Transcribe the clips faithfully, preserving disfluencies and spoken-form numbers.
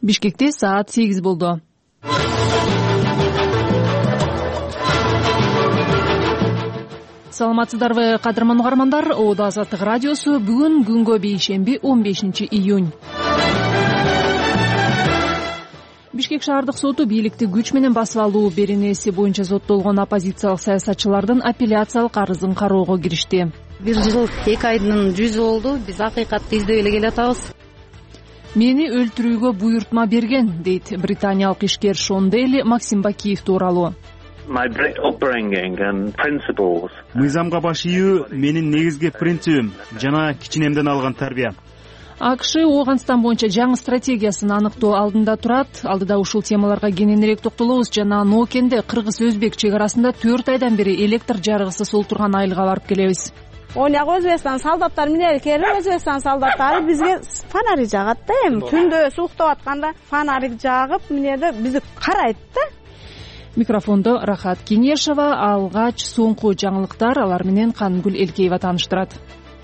Бишкекте саат сегиз болду. Саламатсыздарбы, кадырман угармандар. Оодо Азаттык радиосу бүгүн күнгө бейшемби он бешинчи июнь. Бишкек шаардык соту бийликти күч менен басып алуу беренеси боюнча соттолгон оппозициялык саясатчылардын апелляциялык арызын кароого киришти. Бир жыл эки айдын жүзү болду. Биз акыйкатты издеп эле келатабыз. Мени өлтүрүүгө буйрутма берген, дейт британиялык ишкер Шон Дейли Максим Бакиев тууралуу. Мыйзамга баш ийүү менин негизги принцибим жана кичинемден алган тарбия. АКШ Ооганстан боюнча жаңы стратегиясын аныктоо алдында турат. Алдыда ушул темаларга кененирээк токтолобуз. Жана Ноокенде кыргыз-өзбек чек арасында төрт айдан бери электр жарыгысыз отурган айылга барып келебиз. Оняк Өзбекстан солдаттар менен келип, Өзбекстан солдаттары бизге фонарик жагат да, эми түндө суктап атканда фонарик жагып, менде бизди карайт да. Микрофондо Рахат Кенешева. Алгач соңку жаңылыктар, алар менен Кангүл Элкеева тааныштырат.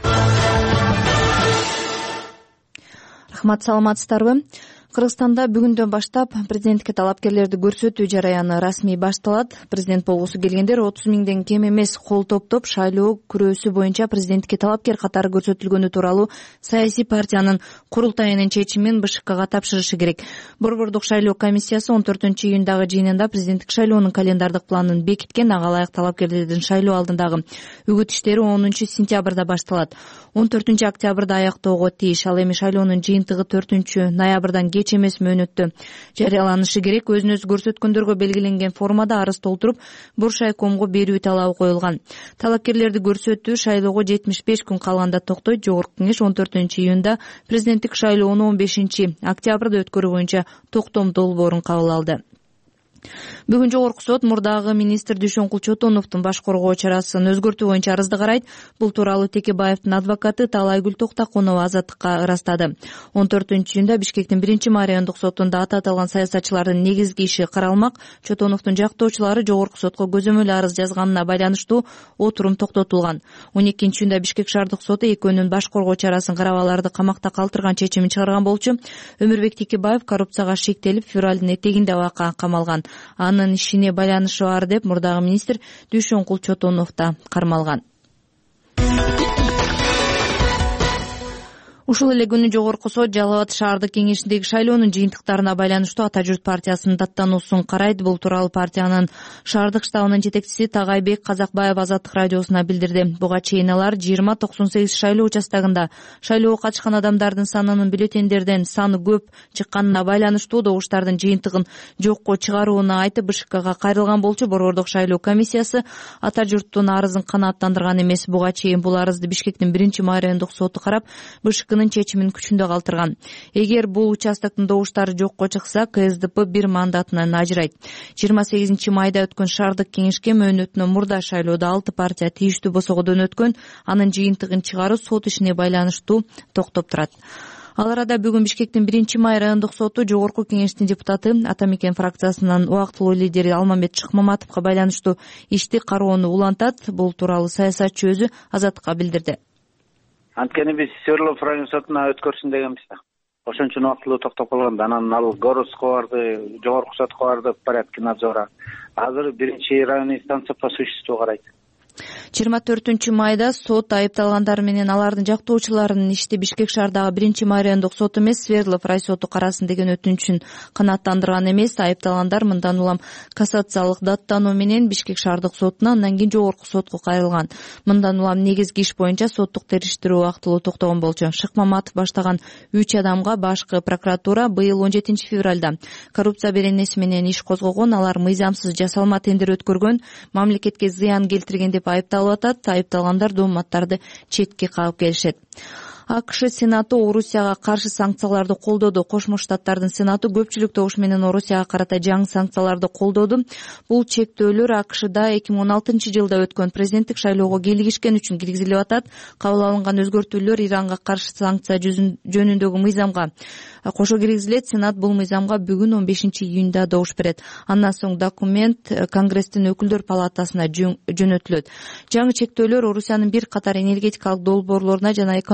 Рахмат, саламатсыздарбы? Кыргызстанда бүгүндөн баштап президентке талапкерлерди көрсөтүү жараяны расмий башталат. Президент болгусу келгендер отуз миңден кем эмес кол топтоп шайлоо күрөөсү боюнча президентке талапкер катары көрсөтүлгөнү тууралуу саясий партиянын курултайынын чечимин БШКга тапшырышы керек. Борбордук шайлоо комиссиясы он төртүнчү июндагы жыйынында президенттик шайлоонун календардык планын бекиткен. Ага ылайык талапкерлердин шайлоо алдындагы үгүт иштери онунчу сентябрда башталат. он төртүнчү октябрда аяктоого тийиш. Ал эми шайлоонун жыйынтыгы төртүнчү ноябрдан кеч эмес мөөнөттө жарыяланышы керек. Өзүн өзү көрсөткөндөргө белгиленген формада арыз толтуруп, Буршайкомго берүү талабы коюлган. Талапкерлерди көрсөтүү шайлоого жетимиш беш күн калганда токтойт. Жогорку кеңеш он төртүнчү июнда президенттик шайлоону он бешинчи октябрда өткөрүү боюнча токтом долбоорун кабыл алды. Бүгүн жогорку сот мурдагы министр Дүйшөнкул Чотоновдун баш коргоо чарасын өзгөртүү боюнча арызды карайт. Бул тууралуу Текебаевдин адвокаты Талайгүл Токтакунова Азаттыкка ырастады. он төртүнчү июнда Бишкектин биринчи райондук сотунда аты аталган саясатчылардын негизги иши каралмак. Чотоновдун жактоочулары жогорку сотко көзөмөл арыз жазганына байланыштуу отурум токтотулган. он экинчи июнда Бишкек шаардык соту экөөнүн баш коргоо чарасын карап аларды камакта калтырган чечимин чыгарган болчу. Өмүрбек Текебаев коррупцияга шектелип, февралдын этегинде абакка камалган. Анын ишине байланышы бар деп мурдагы министр Дүйшөнкул Чотонов да кармалган. Ушул эле күнү жогорку сот Жалал Абад шаардык кеңешиндеги шайлоонун жыйынтыктарына байланыштуу Ата журт партиясынын даттануусун карайт. Бул тууралуу партиянын шаардык штабынын жетекчиси Тагайбек Казакбаев Азаттык радиосуна билдирди. Буга чейин алар жыйырма токсон сегиз шайлоо участогунда шайлоого катышкан адамдардын санынын бюллетендерден саны көп чыкканына байланыштуу добуштардын жыйынтыгын жокко чыгарууну айтып БШКга кайрылган болчу. Борбордук шайлоо комиссиясы Ата журттун арызын канааттандырган эмес. Буга чейин бул арызды Бишкектин биринчи райондук соту карап, БШК чечимин күчүндө калтырган. Эгер бул участоктун добуштары жокко чыкса, КСДП бир мандатынан ажырайт. жыйырма сегизинчи майда өткөн шаардык кеңешке мөөнөтүнөн мурда шайлоодо алты партия тийиштүү босогодон өткөн. Анын жыйынтыгын чыгаруу сот ишине байланыштуу токтоп турат. Ал арада бүгүн Бишкектин биринчи райондук соту жогорку кеңештин депутаты Атамекен фракциясынын убактылуу лидери Алмамбет Шыкмаматовго байланыштуу ишти кароону улантат. Бул тууралуу саясатчы өзү Азаттыкка билдирди. Анткени биз Свердлов район сотуна өткөрсүн дегенбиз да. Ошон үчүн убактылуу токтоп калган. Анан ал Городско барды, жогорку сотко барды, порядки надзора. Азыр биринчи район инстанция по существу карайт. жыйырма төртүнчү майда сот айыпталгандар менен алардын жактоочуларынын ишти Бишкек шаардагы биринчи райондук соту эмес, Свердлов рай соту карасын деген өтүнүчүн канааттандырган эмес. Айыпталгандар мындан улам кассациялык даттануу менен Бишкек шаардык сотуна, андан кийин жогорку сотко кайрылган. Мындан улам негизги иш боюнча соттук териштирүү убактылуу токтогон болчу. Шыкмаматов баштаган үч адамга башкы прокуратура быйыл он жетинчи февралда коррупция беренеси менен иш козгогон. Алар мыйзамсыз жасалма тендер өткөргөн, мамлекетке зыян келтирген деп айыпталып атат. Айыпталгандар дооматтарды четке кагып келишет. АКШ Сенаты Орусияга каршы санкцияларды колдоду. Кошмо Штаттардын Сенаты көпчүлүк добуш менен Орусияга карата жаңы санкцияларды колдоду. Бул чектөөлөр АКШда эки миң он алтынчы жылда өткөн президенттик шайлоого кийлигишкен үчүн киргизилип атат. Кабыл алынган өзгөртүүлөр Иранга каршы санкция жөнүндөгү мыйзамга кошо киргизилет. Сенат бул мыйзамга бүгүн он бешинчи июнда добуш берет. Андан соң документ Конгресстин өкүлдөр палатасына жөнөтүлөт. Жаңы чектөөлөр Орусиянын бир катар энергетикалык долбоорлоруна жана экономикадагы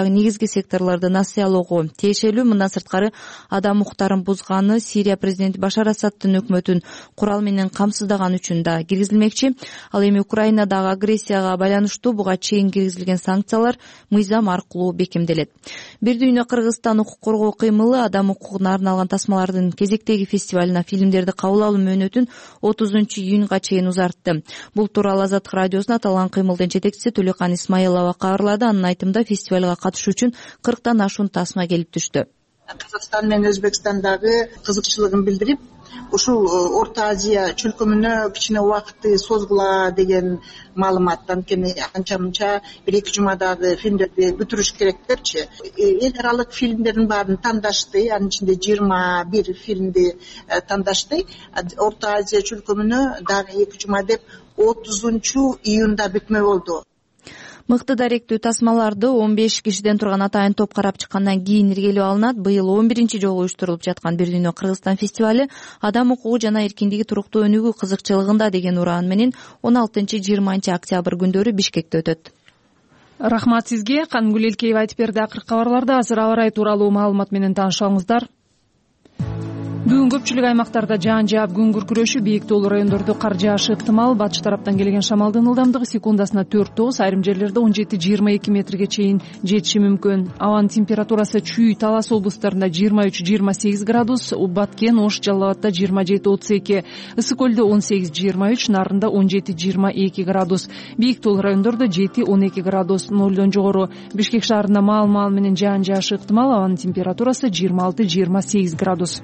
боюнчагы негизги секторлорду насыялоого тиешелүү. Мындан сырткары адам укуктарын бузганы, Сирия президенти Башар Асадтын өкмөтүн курал менен камсыздаган үчүн да киргизилмекчи. Ал эми Украинадагы агрессияга байланыштуу буга чейин киргизилген санкциялар мыйзам аркылуу бекемделет. Бир дүйнө Кыргызстан укук коргоо кыймылы адам укугуна арналган тасмалардын кезектеги фестивалына фильмдерди кабыл алуу мөөнөтүн отузунчу июнга чейин узартты. Бул тууралуу Азаттык радиосуна аталган кыймылдын жетекчиси Төлөкан Исмаилова кабарлады. Анын айтымында фестивалга катышуу үчүн кырктан ашуун тасма келип түштү. Кыргызстан менен Өзбекстандагы кызыкчылыгын билдирип, ушул Орто Азия чөлкөмүнө кичине убакытты созгула деген маалымат. Анткени анча мынча бир эки жумадагы фильмдерди бүтүрүш керектерчи. Эл аралык фильмдердин баарын тандашты, анын ичинде жыйырма бир фильмди тандашты. Орто Азия чөлкөмүнө дагы эки жума деп отузунчу июнда бүтмө болду. Мыкты даректүү тасмаларды он беш кишиден турган атайын топ карап чыккандан кийин иргелеп алынат. Быйыл он биринчи жолу уюштурулуп жаткан Бир дүйнө Кыргызстан фестивали адам укугу жана эркиндиги туруктуу өнүгүү кызыкчылыгында деген ураан менен он алтынчы жыйырманчы октябрь күндөрү Бишкекте өтөт. Рахмат сизге. Кангүл Элкеева айтып берди. Акыркы кабарларда азыр аба ырайы тууралуу маалымат менен таанышыңыздар. Бүгүн көпчүлүк аймактарда жаан жаап күн күркүрөшү, бийик тоолуу райондордо кар жаашы ыктымал. Батыш тараптан келген шамалдын ылдамдыгы секундасына төрт тогуз, айрым жерлерде он жети жыйырма эки метрге чейин жетиши мүмкүн. Абанын температурасы Чүй, Талас облустарында жыйырма үч жыйырма сегиз градус, Баткен, Ош, Жалал Абадда жыйырма жети отуз эки, Ысык көлдө он сегиз жыйырма үч, Нарында он жети жыйырма эки градус, бийик тоолуу райондордо жети он эки градус, нолдон жогору. Бишкек шаарында маал-маал менен жаан жаашы ыктымал, абанын температурасы жыйырма алты жыйырма сегиз градус.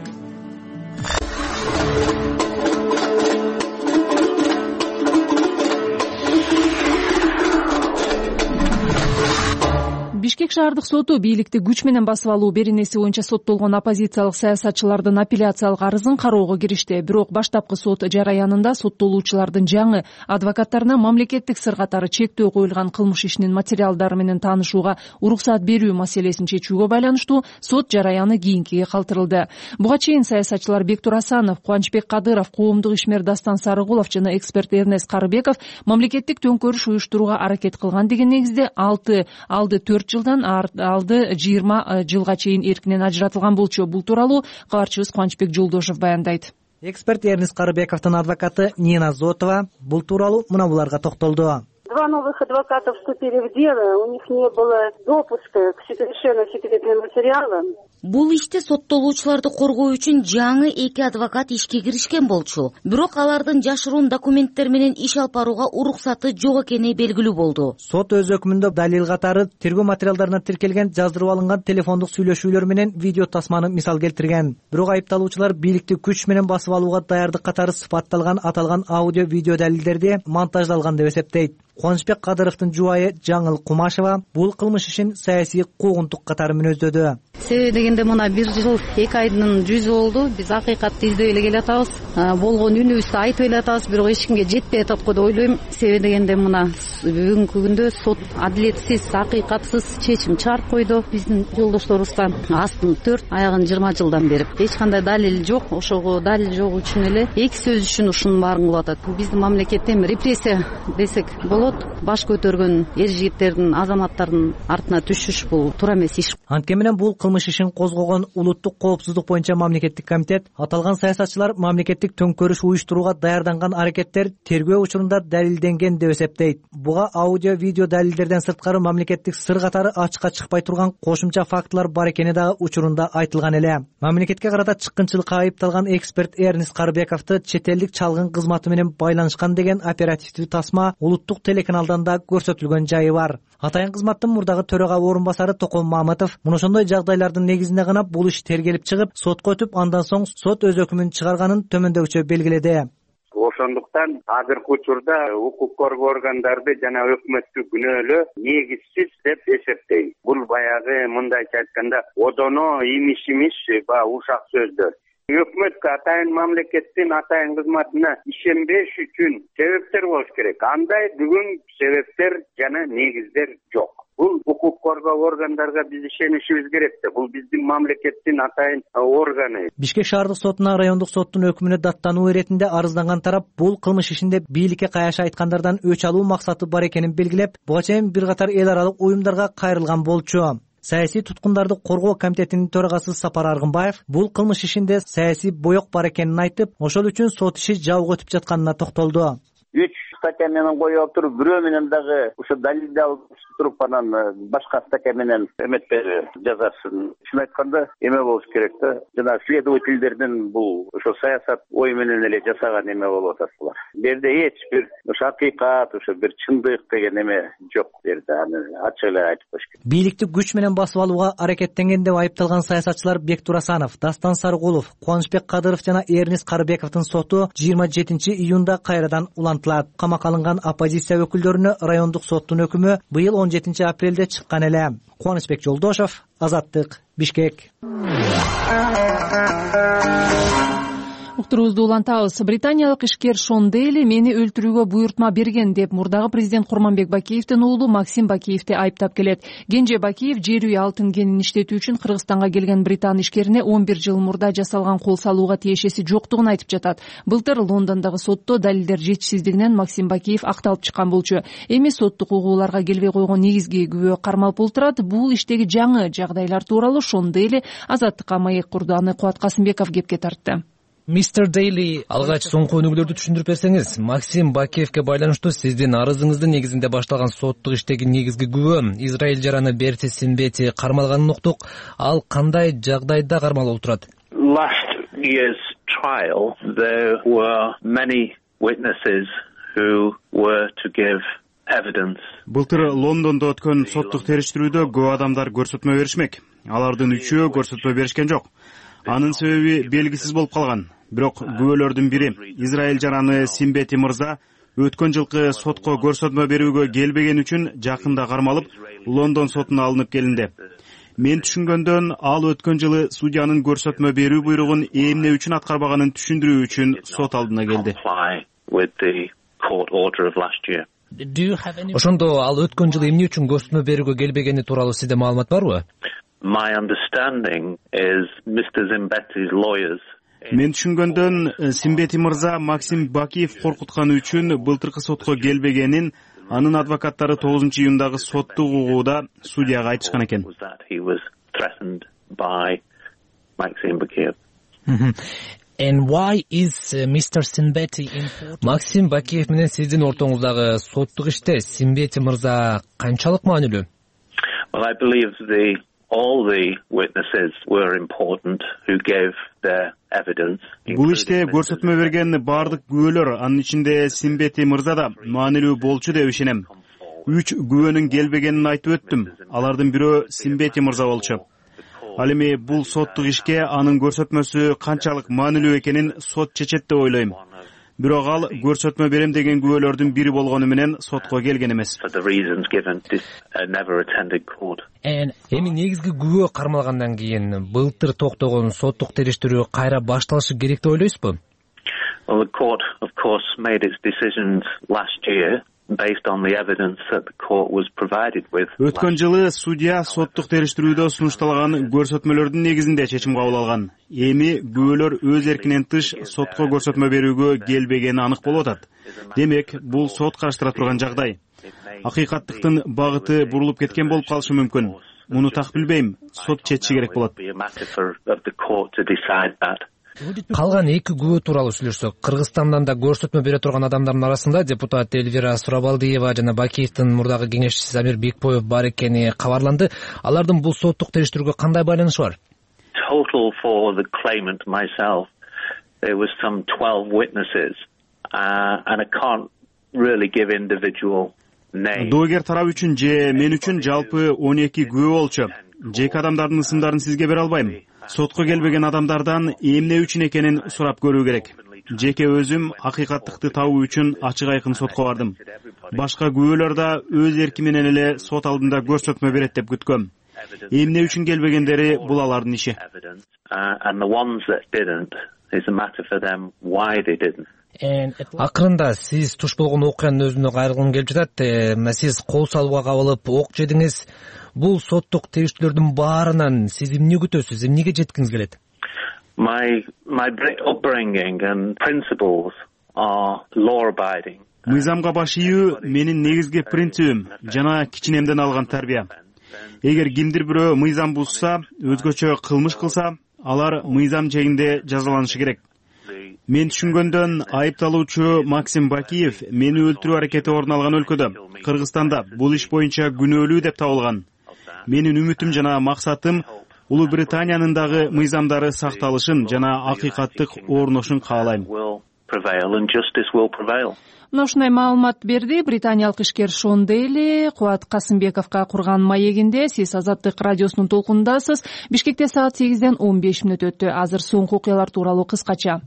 Бишкек шаардык соту бийликти күч менен басып алуу беренеси боюнча соттолгон оппозициялык саясатчылардын аппеляциялык арызын кароого киришти. Бирок баштапкы сот жараянында соттолуучулардын жаңы адвокаттарына мамлекеттик сыр катары чектөө коюлган кылмыш ишинин материалдары менен таанышууга уруксат берүү маселесин чечүүгө байланыштуу сот жараяны кийинкиге калтырылды. Буга чейин саясатчылар Бектур Асанов, Кубанычбек Кадыров, коомдук ишмер Дастан Сарыгулов жана эксперт Эрнест Карыбеков мамлекеттик төңкөрүш уюштурууга аракет кылган деген негизде алты алды төрт жылдан алды жыйырма жылга чейин эркинен ажыратылган болчу. Бул тууралуу кабарчыбыз Кубанычбек Жолдошев баяндайт. Эксперт Эрнест Карыбековдун адвокаты Нина Зотова бул тууралуу мына буларга токтолду. Два новых адвоката вступили в дело, у них не было допуска к совершенно секретным материалам. Бул иште соттолуучуларды коргоо үчүн жаңы эки адвокат ишке киришкен болчу. Бирок алардын жашыруун документтер менен иш алып барууга уруксаты жок экени белгилүү болду. Сот өз өкүмүндө далил катары тергөө материалдарына тиркелген жаздырып алынган телефондук сүйлөшүүлөр менен видео тасманы мисал келтирген. Бирок айыпталуучулар бийликти күч менен басып алууга даярдык катары сыпатталган аталган аудио видео далилдерди монтаждалган деп эсептейт. Кубанычбек Кадыровдун жубайы Жаңыл Кумашева бул кылмыш ишин саясий куугунтук катары мүнөздөдү. Себеби дегенде мына бир жыл эки айдын жүзү болду. Биз акыйкатты издөй эле келатабыз. Болгон үнүбүздү айтып эле атабыз, бирок эч кимге жетпей атат го деп ойлойм. Себеби дегенде мына бүгүнкү күндө сот адилетсиз, акыйкатсыз чечим чыгарып койду. Биздин жолдошторубуздан астын төрт, аягын жыйырма жылдан берип, эч кандай далил жок. Ошого далил жок үчүн эле эки сөз үчүн ушунун баарын кылып атат. Биздин мамлекетте репрессия десек болот. Баш көтөргөн эр жигиттердин, азаматтардын артына түшүш бул туура эмес иш. Анткени менен бул кылмыш ишин козгогон улуттук коопсуздук боюнча мамлекеттик комитет аталган саясатчылар мамлекеттик төңкөрүш уюштурууга даярданган аракеттер тергөө учурунда далилденген деп эсептейт. Буга аудио видео далилдерден сырткары мамлекеттик сыр катары ачыкка чыкпай турган кошумча фактылар бар экени дагы учурунда айтылган эле. Мамлекетке карата чыккынчылыкка айыпталган эксперт Эрнест Карыбековду чет элдик чалгын кызматы менен байланышкан деген оперативдүү тасма улуттук телеканалдан да көрсөтүлгөн жайы бар. Атайын кызматтын мурдагы төрага орун басары Токон Маматов муну ошондой жагдайлардын негизинде гана бул иш тергелип чыгып, сотко өтүп, андан соң сот өз өкүмүн чыгарганын төмөндөгүчө белгиледи. Ошондуктан азыркы учурда укук коргоо органдарды жана өкмөттү күнөөлөө негизсиз деп эсептейм. Бул баягы мындайча айтканда одоно имиш-имиш ба ушак сөздөр. Өкмөткө атайын мамлекеттин атайын кызматына ишенбеш үчүн себептер болуш керек. Андай бүгүн себептер жана негиздер жок. Бул укук коргоо органдарга биз ишенишибиз керек да. Бул биздин мамлекеттин атайын органы. Бишкек шаардык сотуна райондук соттун өкүмүнө даттануу иретинде арызданган тарап бул кылмыш ишинде бийликке каяш айткандардан өч алуу максаты бар экенин белгилеп, буга чейин бир катар эл аралык уюмдарга кайрылган болчу. Саясий туткундарды коргоо комитетинин төрагасы Сапар Аргынбаев бул кылмыш ишинде саясий боек бар экенин айтып, ошол үчүн сот иши жабык өтүп жатканына токтолду. Үч статья менен коюп туруп, бирөө менен дагы ошо далилди алып туруп, анан башка статья менен эметпеди жазасын. Чын айтканда эме болуш керек да. Жана следовательдердин бул ошо саясат ой менен эле жасаган эме болуп атат булар. Бу жерде эч бир ошо акыйкат, ошо бир чындык деген эме жок бу жерде. Аны ачык эле айтып коюш керек. Бийликти күч менен басып алууга аракеттенген деп айыпталган саясатчылар Бектур Асанов, Дастан Сарыгулов, Кубанычбек Кадыров жана Эрнис Карыбековдун соту жыйырма жетинчи июнда кайрадан улантылат. Камакка алынган оппозиция өкүлдөрүнө райондук соттун өкүмү быйыл он жетинчи апрелде чыккан эле. Кубанычбек Жолдошов, Азаттык, Бишкек. Уктуруубузду улантабыз. Британиялык ишкер Шон Дейли мени өлтүрүүгө буйртма берген деп мурдагы президент Курманбек Бакиевдин уулу Максим Бакиевди айыптап келет. Кенже Бакиев жер үй алтын кенин иштетүү үчүн Кыргызстанга келген британ ишкерине он бир жыл мурда жасалган кол салууга тиешеси жоктугун айтып жатат. Былтыр Лондондогу сотто далилдер жетишсиздигинен Максим Бакиев акталып чыккан болчу. Эми соттук угууларга келбей койгон негизги күбө кармалып олтурат. Бул иштеги жаңы жагдайлар тууралуу Шон Дейли Азаттыкка маек курду. Аны Кубат Касымбеков кепке тартты. Мистер Дейли, алгач соңку өнүгүүлөрдү түшүндүрүп берсеңиз. Максим Бакиевке байланыштуу сиздин арызыңыздын негизинде башталган соттук иштеги негизги күбө Израиль жараны Берти Синбети кармалганын уктук. Ал кандай жагдайда кармалып отурат? Last year's trial, there were many witnesses who were to give evidence. Былтыр Лондондо өткөн соттук териштирүүдө көп адамдар көрсөтмө беришмек. Алардын үчөө көрсөтмө беришкен жок. Анын себеби белгисиз болуп калган. Бирок күбөлөрдүн бири Израиль жараны Синбети мырза өткөн жылкы сотко көрсөтмө берүүгө келбеген үчүн жакында кармалып Лондон сотуна алынып келинди. Мен түшүнгөндөн ал өткөн жылы судьянын көрсөтмө берүү буйругун эмне үчүн аткарбаганын түшүндүрүү үчүн сот алдына келди. Ошондо ал өткөн жылы эмне үчүн көрсөтмө берүүгө келбегени тууралуу сизде маалымат барбы? My understanding is Mister Zimbeti's lawyers. Мен түшүнгөндөн Синбети мырза Максим Бакиев коркутканы үчүн былтыркы сотко келбегенин анын адвокаттары тогузунчу июндагы соттук угууда судьяга айтышкан экен. And why is Mister Синбети important? Максим Бакиев менен сиздин ортоңуздагы соттук иште Синбети мырза канчалык маанилүү? Well, I believe the all the witnesses were important who gave their evidence. Бул иште көрсөтмө берген бардык күбөлөр, анын ичинде Синбети мырза да маанилүү болчу деп ишенем. Үч күбөнүн келбегенин айтып өттүм. Алардын бирөө Синбети мырза болчу. Ал эми бул соттук ишке анын көрсөтмөсү канчалык маанилүү экенин сот чечет деп ойлойм. Бирок ал көрсөтмө берем деген күбөлөрдүн бири болгону менен сотко келген эмес. Эми негизги күбө кармалгандан кийин былтыр токтогон соттук териштирүү кайра башталышы керек деп ойлойсузбу? Well, the court, of course, made its decisions last year based on the evidence that the court was provided with. Өткөн жылы судья соттук териштирүүдө сунушталган көрсөтмөлөрдүн негизинде чечим кабыл алган. Эми күбөлөр өз эркинен тыш сотко көрсөтмө берүүгө келбегени анык болуп атат. Демек, бул сот караштыра турган жагдай. Акыйкаттыктын багыты бурулуп кеткен болуп калышы мүмкүн. Муну так билбейм. Сот чечиши керек болот. Калган эки күбө тууралуу сүйлөшсөк, Кыргызстандан да көрсөтмө бере турган адамдардын арасында депутат Элвира Сурабалдиева жана Бакиевдин мурдагы кеңешчиси Замир Бекбоев бар экени кабарланды. Алардын бул соттук териштирүүгө кандай байланышы бар? Total for the claimant myself, there was some twelve witnesses, uh, and I can't really give individual names. Доогер тарап үчүн же мен үчүн жалпы он эки күбө болчу. Жеке адамдардын ысымдарын сизге бере албайм. Сотко келбеген адамдардан эмне үчүн экенин сурап көрүү керек. Жеке өзүм акыйкаттыкты табуу үчүн ачык айкын сотко бардым. Башка күбөлөр да өз эрки менен эле сот алдында көрсөтмө берет деп күткөм. Эмне үчүн келбегендери бул алардын иши. Акырында сиз туш болгон окуянын өзүнө кайрылгым келип жатат. Сиз кол салууга кабылып ок жедиңиз. Бул соттук териштирүүлөрдүн баарынан сиз эмне күтөсүз, эмнеге жеткиңиз келет? My my upbringing and principles are law abiding. Мыйзамга баш ийүү менин негизги принцибим жана кичинемден алган тарбия. Эгер кимдир бирөө мыйзам бузса, өзгөчө кылмыш кылса, алар мыйзам чегинде жазаланышы керек. Мен түшүнгөндөн айыпталуучу Максим Бакиев мени өлтүрүү аракети орун алган өлкөдө, Кыргызстанда бул иш боюнча күнөөлүү деп табылган. Менин үмүтүм жана максатым Улуу Британиянын дагы мыйзамдары сакталышын жана акыйкаттык орношун каалайм. Мына ушундай маалымат берди британиялык ишкер Шон Дейли. Кубат Касымбековго курган маегинде. Сиз Азаттык радиосунун толкунундасыз. Бишкекте саат сегизден он беш мүнөт өттү. Азыр соңку окуялар тууралуу кыскача.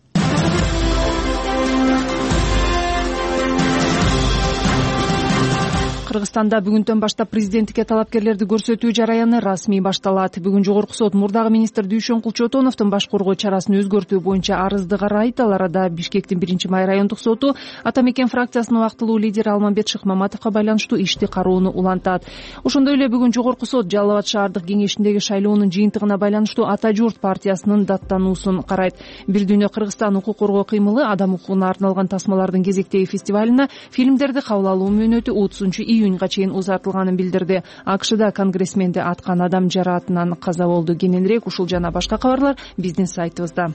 Кыргызстанда бүгүндөн баштап президенттикке талапкерлерди көрсөтүү жараяны расмий башталат. Бүгүн жогорку сот мурдагы министр Дүйшөн Кулчотоновдун баш коргоо чарасын өзгөртүү боюнча арызды карайт. Ал арада Бишкектин биринчи май райондук соту Ата Мекен фракциясынын убактылуу лидери Алмамбет Шыкмаматовго байланыштуу ишти кароону улантат. Ошондой эле бүгүн жогорку сот Жалал Абад шаардык кеңешиндеги шайлоонун жыйынтыгына байланыштуу Ата Журт партиясынын даттануусун карайт. Бир дүйнө Кыргызстан укук коргоо кыймылы адам укугуна арналган тасмалардын кезектеги фестивалына фильмдерди кабыл алуу мөөнөтү отузунчу июнга чейин узартылганын билдирди. АКШда конгрессменди аткан адам жараатынан каза болду. Кененирээк ушул жана башка кабарлар биздин сайтыбызда.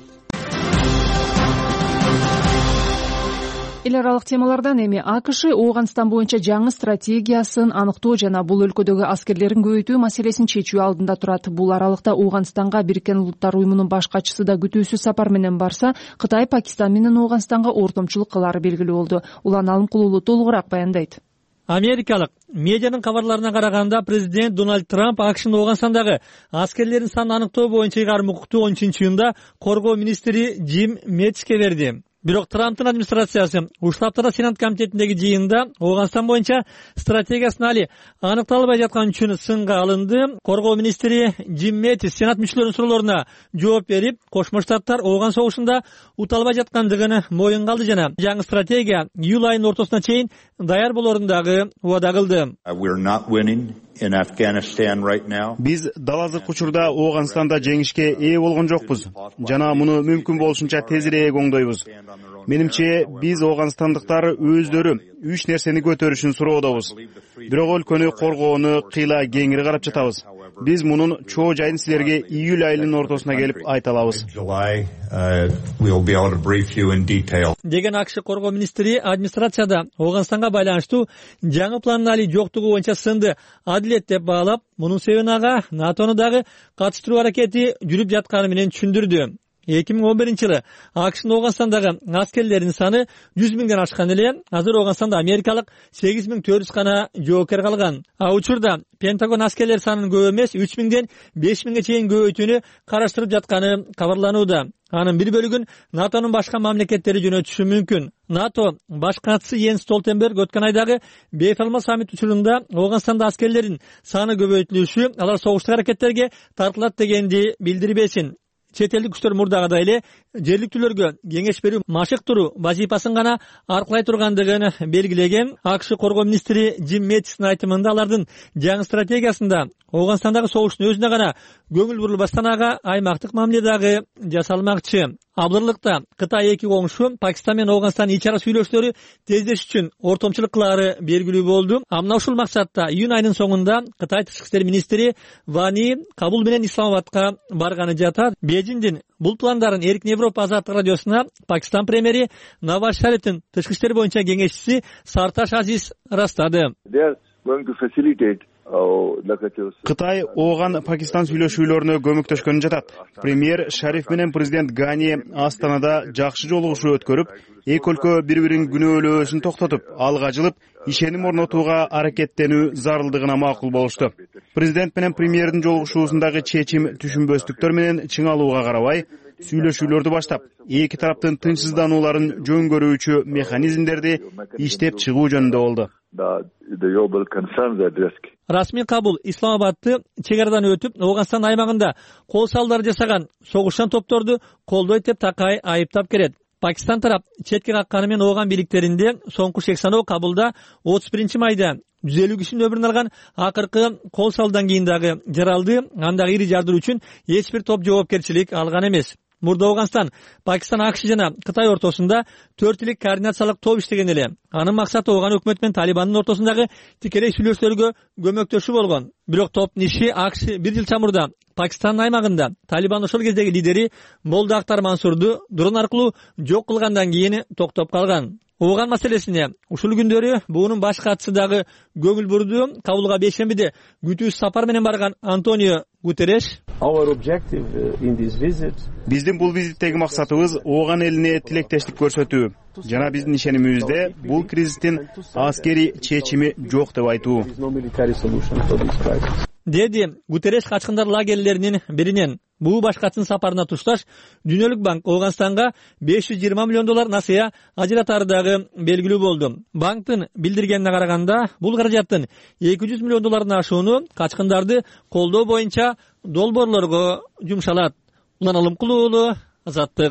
Эл аралык темалардан эми АКШ Ооганстан боюнча жаңы стратегиясын аныктоо жана бул өлкөдөгү аскерлерин көбөйтүү маселесин чечүү алдында турат. Бул аралыкта Ооганстанга Бириккен Улуттар уюмунун баш катчысы да күтүүсүз сапар менен барса, Кытай Пакистан менен Ооганстанга ортомчулук кылары белгилүү болду. Улан Алымкулуулу толугураак баяндайт. Америкалык медианын кабарларына караганда президент Дональд Трамп АКШнын Ооганстандагы аскерлерин санын аныктоо боюнча ыйгарым укукту он үчүнчү июнда коргоо министри Джим Мэтиске берди. Бирок Трамптын администрациясы ушул аптада Сенат комитетиндеги жыйында Ооганстан боюнча стратегиясын али аныкталбай жаткан үчүн сынга алынды. Коргоо министри Джим Мэтис Сенат мүчөлөрүнүн суроолоруна жооп берип, Кошмо Штаттар Ооган согушунда уталбай жаткандыгын моюнга алды жана жаңы стратегия июль айынын ортосуна чейин даяр болорун дагы убада кылды. Биз далазык учурда Ооганстанда жеңишке ээ болгон жокпуз жана муну мүмкүн болушунча тезирээк оңдойбуз. Менимче биз Ооганстандыктар өздөрү үч нерсени көтөрүшүн суроодобуз. Бирок өлкөнү коргоону кыйла кеңири карап жатабыз. Биз мунун чоо жайын силерге июль айынын ортосуна келип айта алабыз. Деген АКШ коргоо министри администрацияда Ооганстанга байланыштуу жаңы пландын али жоктугу боюнча сынды адилет деп баалап, мунун себебин ага НАТОну дагы катыштыруу аракети жүрүп жатканы менен түшүндүрдү. эки миң он биринчи жылы АКШнын Ооганстандагы аскерлеринин саны жүз миңден ашкан эле. Азыр Ооганстанда америкалык сегиз миң төрт жүз гана жоокер калган. А учурда Пентагон аскерлер санын көп эмес үч миңден беш миңге чейин көбөйтүүнү караштырып жатканы кабарланууда. Анын бир бөлүгүн НАТОнун башка мамлекеттери жөнөтүшү мүмкүн. НАТО баш катчысы Йенс Столтенберг өткөн айдагы бейфарма саммит учурунда Ооганстанда аскерлердин саны көбөйтүлүшү алар согуштук аракеттерге тартылат дегенди билдирбесин. Чет элдик күчтөр мурдагыдай эле жергиликтүүлөргө кеңеш берүү, машык туруу вазифасын гана аркылай тургандыгын белгилеген. АКШ коргоо министри Джим Мэтистин айтымында алардын жаңы стратегиясында Ооганстандагы согуштун өзүнө гана көңүл бурулбастан ага аймактык мамиле дагы жасалмакчы. Абдырлыкта Кытай эки коңшу Пакистан менен Ооганстан ич ара сүйлөшүүлөрү тездеш үчүн ортомчулук кылары белгилүү болду. Амна ушул максатта июнь айынын соңунда Кытай тышкы иштер министри Вани Кабул менен Исламабадка барганы жатат. Бейжиңдин бул пландарын Эркин Европа Азаттык радиосуна Пакистан премьери Наваз Шарифтин тышкы иштер боюнча кеңешчиси Сарташ Азиз растады. Кытай Ооган Пакистан сүйлөшүүлөрүнө көмөктөшкөнү жатат. Премьер Шариф менен президент Гани Астанада жакшы жолугушуу өткөрүп, эки өлкө бири-бирин күнөөлөөсүн токтотуп, алга жылып, ишеним орнотууга аракеттенүү зарылдыгына макул болушту. Президент менен премьердин жолугушуусундагы чечим түшүнбөстүктөр менен чыңалууга карабай, сүйлөшүүлөрдү баштап, эки тараптын тынчсызданууларын жөн көрүүчү механизмдерди иштеп чыгуу жөнүндө болду. Расмий кабул Исламабадты чек арадан өтүп, Ооганстан аймагында кол салдары жасаган согушчан топторду колдойт деп Такай айыптап келет. Пакистан тарап четке какканы менен ооган бийликтеринде соңку шек саноо кабылда отуз биринчи майда жүз элүү кишинин өмүрүн алган акыркы кол салуудан кийин дагы жаралды. Андагы ири жардыр үчүн эч бир топ жоопкерчилик алган эмес. Мурда Афганистан, Пакистан, АКШ жана Кытай ортосунда төрт илик координациялык топ иштеген эле. Анын максаты Афган өкмөтү менен Талибандын ортосундагы тикелей сүйлөшүүлөргө көмөктөшүү болгон. Бирок топтун иши АКШ бир жыл чамурда Пакистандын аймагында Талибан ошол кездеги лидери Молда Актар Мансурду дрон аркылуу жок кылгандан кийин токтоп калган. Афган маселесине ушул күндөрү буунун баш катчысы дагы көңүл бурду. Кабулга бейшембиде күтүүсүз сапар менен барган Антонио Гутереш биздин бул визиттеги максатыбыз Афган элине тилектештик көрсөтүү жана биздин ишенимибизде бул кризистин аскерий чечими жок деп айтуу, деди Гутереш качкындар лагерлеринин биринен. Бул баш катчынын сапарына тушташ Дүйнөлүк банк Афганстанга беш жүз жыйырма миллион доллар насыя ажыратары дагы белгилүү болду. Банктын билдиргенине караганда, бул каражаттын эки жүз миллион долларына ашууну качкындарды колдоо боюнча долбоорлорго жумшалат. Улан Алымкулуу уулу, Азаттык.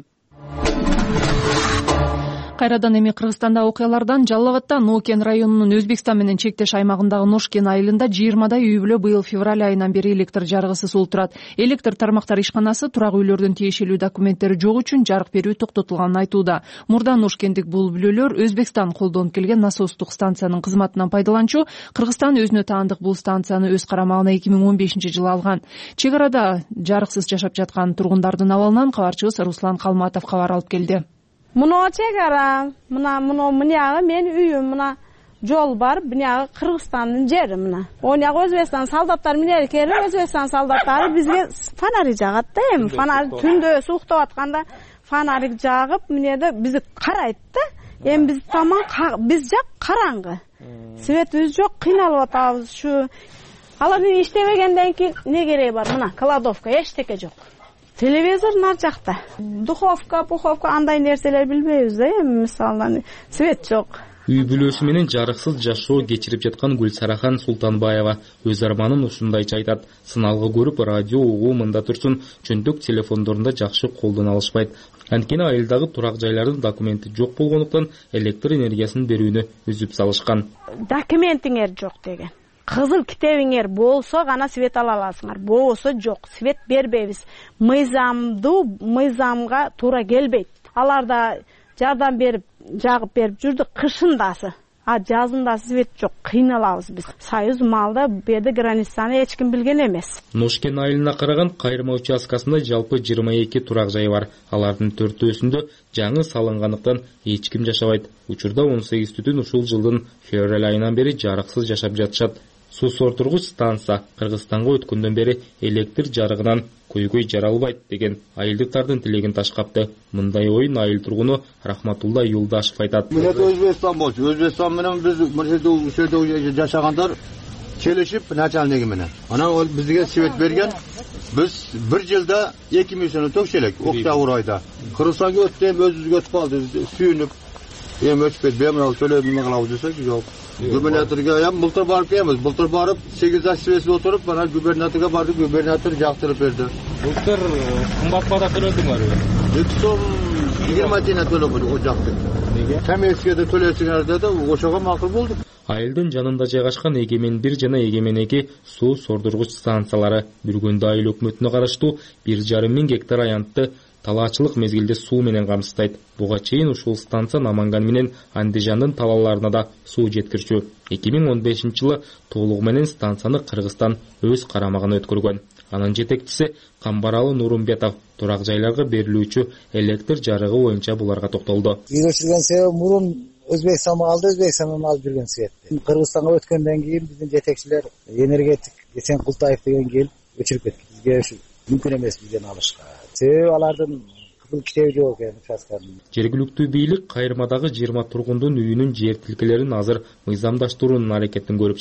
Кайрадан эми Кыргызстанда окуялардан Жалал Абадта Нокен районунун Өзбекстан менен чектеш аймагындагы Ношкен айылында жыйырмадай үй бүлө быйыл февраль айынан бери электр жарыгысыз болуп турат. Электр тармактар ишканасы турак үйлөрдүн тиешелүү документтери жок үчүн жарык берүү токтотулганын айтууда. Мурда Ношкендик бул бүлөлөр Өзбекстан колдонуп келген насостук станциянын кызматынан пайдаланчу. Кыргызстан өзүнө таандык бул станцияны өз карамагына эки миң он бешинчи жылы алган. Чек арада жарыксыз жашап жаткан тургундардын абалынан кабарчыбыз Руслан Калматов кабар алып келди. Муну чек ара, мына муну мынягы мен үйүм, мына жол бар, мынягы Кыргызстандын жери мына. Онягы Өзбекстан солдаттары менен келип, Өзбекстан солдаттары бизге фонарь жагат да, эми фонарь түндө уктап атканда фонарь жагып, менеде бизди карайт да. Эми биз таман биз жак караңгы. Светибиз жок, кыйналып атабыз. Şu алар иштебегенден кийин не кереги бар? Мына кладовка эчтеке жок. Телевизор нар жакта. Духовка, пуховка андай нерселер билбейбиз да, эми мисалдан свет жок. Үй бүлөсү менен жарыксыз жашоо кечирип жаткан Гүлсарахан Султанбаева өз арманын ушундайча айтат. Сыналгы көрүп радио угуу мында турсун, чөнтөк телефондорунда жакшы колдоно алышпайт. Анткени айылдагы турак жайлардын документи жок болгондуктан электр энергиясын берүүнү үзүп салышкан. Документиңер жок деген. Кызыл китебиңер болсо гана свет ала аласыңар. Болсо жок, свет бербейбиз. Мыйзамды мыйзамга туура келбейт. Аларда жардам берип, жагып берип жүрдү кышындасы. А жазында свет жок, кыйналабыз биз. Союз малда бу жерде границаны эч ким билген эмес. Ношкен айылына караган кайрма участкасында жалпы жыйырма эки турак жай бар. Алардын төртөөсүндө жаңы салынгандыктан эч ким жашабайт. Учурда он сегиз түтүн ушул жылдын февраль айынан бери жарыксыз жашап жатышат. Суу сортургуч станция Кыргызстанга өткөндөн бери электр жарыгынан көйгөй жаралбайт деген айылдыктардын тилегин ташкапты. Мындай оюн айыл тургуну Рахматулла Юлдашев айтат. Мен Өзбекстан болчу. Өзбекстан менен биз ушул жерде жашагандар келишип начальниги менен. Анан ол бизге свет берген. Biz bir yılda iki milyonu tökşelek, oktavur ayda. Kırılsanki öttü, hem özümüz ötüp aldı, suyunup, hem ötüp, benim al söyledim, ağlav desek, yok. Gubernatörge, hem bultur barıp yemiz, bultur barıp, sekiz yaş sivesi oturup, bana gubernatörge bardı, gubernatör jaktırıp verdi. Bultur, kumbat bada töledim var. İki son, yirmi tane töle buldu, o jaktı. Hem eskiye de tölesinler dedi, o şoğa makul bulduk. Айылдын жанында жайгашкан Эгемен бир жана Эгемен эки суу сордургуч станциялары бүргөндө айыл өкмөтүнө караштуу бир жарым миң гектар аянтты талаачылык мезгилде суу менен камсыздайт. Буга чейин ушул станция Наманган менен Андижандын талааларына да суу жеткирчү. эки миң он бешинчи жылы толугу менен станцияны Кыргызстан өз карамагына өткөргөн. Анын жетекчиси Камбаралы Нурумбетов турак жайларга берилүүчү электр жарыгы боюнча буларга токтолду. Үйрөтүлгөн себеби мурун Өзбекстанга алды, Өзбекстандан алып жүргөн светти. Кыргызстанга өткөндөн кийин биздин жетекчилер энергетик Эсен Култаев деген келип өчүрүп кетти. Бизге ушу мүмкүн эмес бизден алышка. Себеби алардын кызыл китеби жок экен участканын. Жергиликтүү бийлик кайрмадагы жыйырма тургундун үйүнүн жер тилкелерин азыр мыйзамдаштыруунун аракетин көрүп жатат.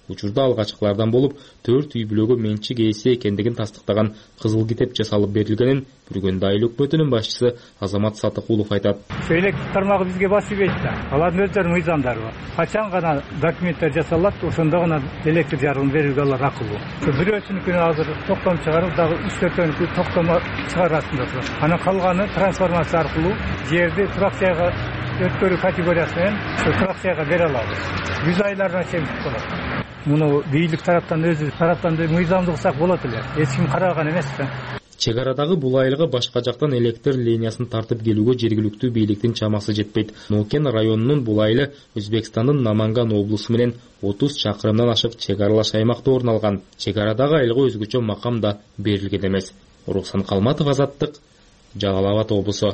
Учурда алгачкылардан болуп төрт үй бүлөгө менчик ээси экендигин тастыктаган кызыл китеп жасалып берилгенин Бүргөндү айыл өкмөтүнүн башчысы Азамат Сатыкулов айтат. Электр тармагы бизге басып кетти. Алардын өздөрүнүн мыйзамдары бар. Качан гана документтер жасалат, ошондо гана электр жарыгын берүүгө алар акылуу. Бирөөсүнүкүнө азыр токтом чыгарып, дагы үч төртөөнүкү токтомо чыгарасында турат. Анан калганы трансформация аркылуу жерди турак жайга өткөрүү категориясынан турак жайга бере алабыз. жүз айлардан чейин болот. Муну бийлик тараптан өзү тараптан мыйзамды кылсак болот эле. Эч ким караган эмес да. Чек арадагы бул айылга башка жактан электр линиясын тартып келүүгө жергиликтүү бийликтин чамасы жетпейт. Нокен районунун бул айылы Өзбекстандын Наманган облусу менен отуз чакырымдан ашык чек аралаш аймакта орун алган. Чек арадагы айылга өзгөчө макам да берилген эмес. Рухсан Калматов, Азаттык, Жалал Абад облусу.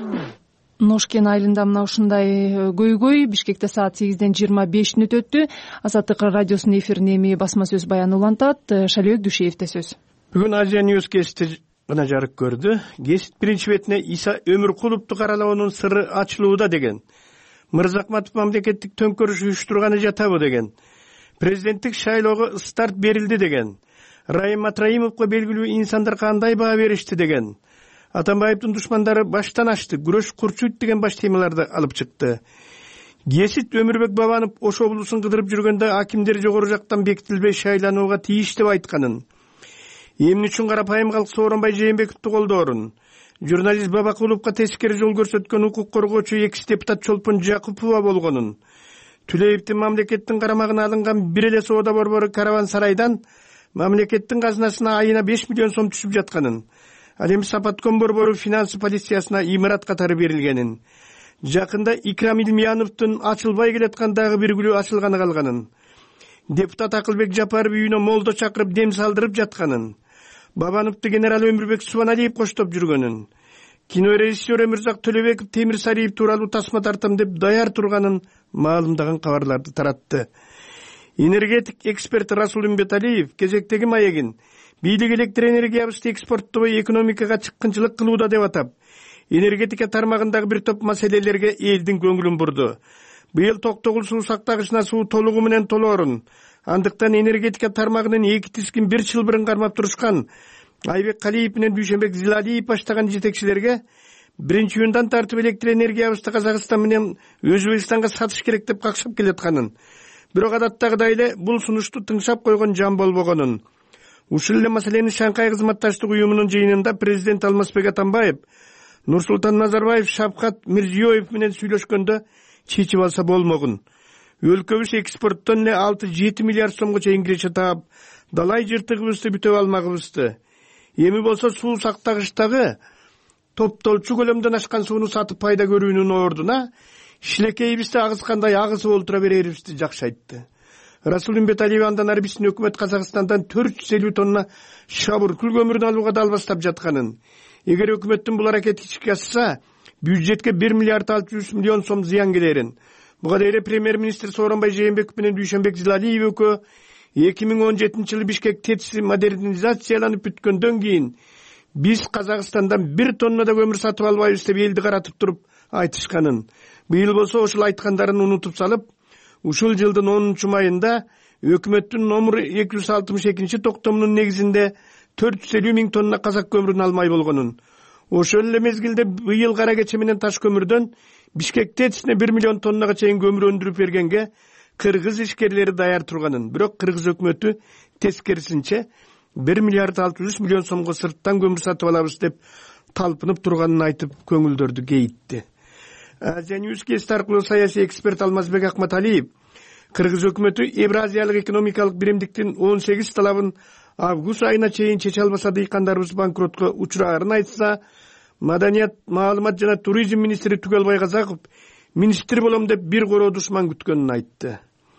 Ношкен айылында мына ушундай көйгөй. Бишкекте саат сегизден жыйырма беш мүнөт өттү. Азаттык радиосунун эфирин эми басма сөз баяны улантат. Шалебек Дүйшеевде сөз. Бүгүн Азия Ньюс кести гана жарык көрдү. Кесит биринчи бетине Иса Өмүркуловду каралоонун сыры ачылууда деген. Мырзакматов мамлекеттик төңкөрүш уюштурганы жатабы деген. Президенттик шайлоого старт берилди деген. Райым Матраимовго белгилүү инсандар кандай баа беришти деген. Атамбаевдин душмандары баштан ашты, күрөш курчуйт деген баш темаларды алып чыкты. Кесит Өмүрбек Бабанов Ош облусун кыдырып жүргөндө акимдер жогору жактан бекитилбей шайланууга тийиш деп айтканын. Эмне үчүн карапайым калк Сооронбай Жээнбековду колдоорун. Журналист Бабакуловго тескери жол көрсөткөн укук коргоочу экс депутат Чолпон Жакупова болгонун. Түлеевдин мамлекеттин карамагына алынган бир эле соода борбору Караван сарайдан мамлекеттин казынасына айына беш миллион сом түшүп жатканын. Ал эми Сапаткон борбору финансы полициясына имарат катары берилгенин. Жакында Икрам Илмияновдун ачылбай келаткан дагы бир күлү ачылганы калганын. Депутат Акылбек Жапаров үйүнө молдо чакырып дем салдырып жатканын. Бабановду генерал Өмүрбек Субаналиев коштоп жүргөнүн. Кинорежиссер Өмүрзак Төлөбеков Темир Сариев тууралуу тасма тартам деп даяр турганын маалымдаган кабарларды таратты. Энергетик эксперт Расул Үмбеталиев кезектеги маегин бийлик электр энергиябызды экспорттобой экономикага чыккынчылык кылууда деп атап, энергетика тармагындагы бир топ маселелерге элдин көңүлүн бурду. Быйыл Токтогул суу сактагычына суу толугу менен толоорун, андыктан энергетика тармагынын эки тизгин бир чылбырын кармап турушкан Айбек Калиев менен Дүйшөнбек Зилалиев баштаган жетекчилерге биринчи июндан тартып электр энергиябызды Казакстан менен Өзбекстанга сатыш керек деп какшап келатканын. Бирок адаттагыдай эле бул сунушту тыңшап койгон жан болбогонун. Ушул эле маселени Шанхай кызматташтык уюмунун жыйынында президент Алмазбек Атамбаев, Нурсултан Назарбаев, Шавкат Мирзиёев менен сүйлөшкөндө чечип алса болмогун. Өлкөбүз экспорттон эле алты жети миллиард сомго чейин киреше таап, далай жыртыгыбызды бүтөп алмагыбызды. Эми болсо суу сактагычтагы топтолчу көлөмдөн ашкан сууну сатып пайда көрүүнүн ордуна шилекейибизди агызгандай агызып олтура берерибизди жакшы айтты. Расул Үмбеталиев андан ары биздин өкмөт Казакстандан төрт жүз элүү тонна шабыр күл көмүрүн алууга далбастап жатканын. Эгер өкмөттүн бул аракети ишке ашса, бюджетке бир миллиард алты жүз миллион сом зыян келерин. Буга дейре премьер-министр Сооронбай Жээнбеков менен Дүйшөнбек Зилалиев экөө эки миң он жетинчи жылы Бишкек ТЭЦи модернизацияланып бүткөндөн кийин биз Казакстандан бир тонна да көмүр сатып албайбыз деп элди каратып туруп айтышканын. Быйыл болсо ошол айткандарын унутуп салып, ушул жылдын онунчу майында өкмөттүн номер эки жүз алтымыш экинчи токтомунун негизинде төрт жүз элүү миң тонна казак көмүрүн алмай болгонун. Ошол эле мезгилде быйыл кара кече менен таш көмүрдөн Бишкек ТЭЦине бир миллион тоннага чейин көмүр өндүрүп бергенге кыргыз ишкерлери даяр турганын. Бирок кыргыз өкмөтү тескерисинче бир миллиард алты жүз миллион сомго сырттан көмүр сатып алабыз деп талпынып турганын айтып көңүлдөрдү кейитти. Азия Ньюс кести аркылуу саясий эксперт Алмазбек Акматалиев кыргыз өкмөтү Евразиялык экономикалык биримдиктин он сегиз талабын август айына чейин чече албаса дыйкандарыбыз банкротко учурарын айтса, Маданият, маалымат жана туризм министри Түгелбай Казаков министр болом деп бир короо душман күткөнүн айтты.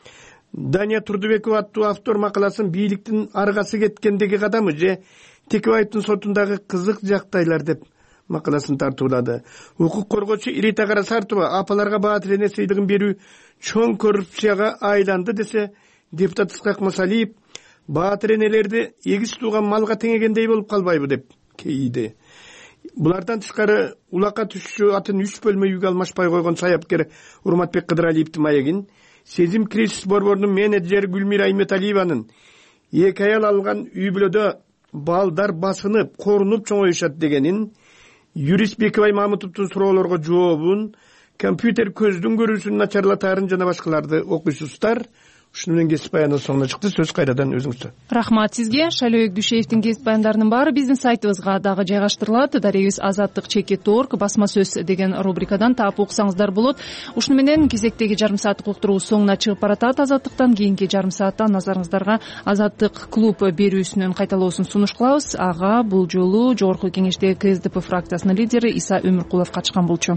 Дания Турдубекова аттуу автор макаласын бийликтин аргасы кеткендеги кадамы же Текебаевдин сотундагы кызык жактайлар деп макаласын тартуулады. Укук коргоочу Ирита Карасартова апаларга Баатыр эне сыйлыгын берүү чоң коррупцияга айланды десе, депутат Ысқақ Масалиев Баатыр энелерди эгиз тууган малга теңегендей болуп калбайбы деп кейиди. Булардан тышкары улакка түшчү атын үч бөлмө үйгө алмашпай койгон саяпкер Урматбек Кыдыралиевдин маегин Сезим кризис борборунун менеджери Гүлмира Айметалиеванын эки аял алган үй бүлөдө балдар басынып, корунуп чоңоюшат дегенин, юрист Бекебай Мамытовдун суроолорго жообун, компьютер көздүн көрүүсүн начарлатаарын жана башкаларды окуйсуздар. Ушуну менен кесип баяндын соңуна чыкты. Сөз кайрадан өзүңүздө. Рахмат сизге. Шайлообек Дүйшеевдин кесип баяндарынын баары биздин сайтыбызга дагы жайгаштырылат. Дарегибиз азаттык чекит точка орг басма сөз деген рубрикадан таап уксаңыздар болот. Ушуну менен кезектеги жарым сааттык уктуруубуз соңуна чыгып баратат. Азаттыктан кийинки жарым саатта назарыңыздарга Азаттык клуб берүүсүнүн кайталоосун сунуш кылабыз. Ага бул жолу жогорку кеңештеги К С Д П фракциясынын лидери Иса Өмүркулов катышкан болчу.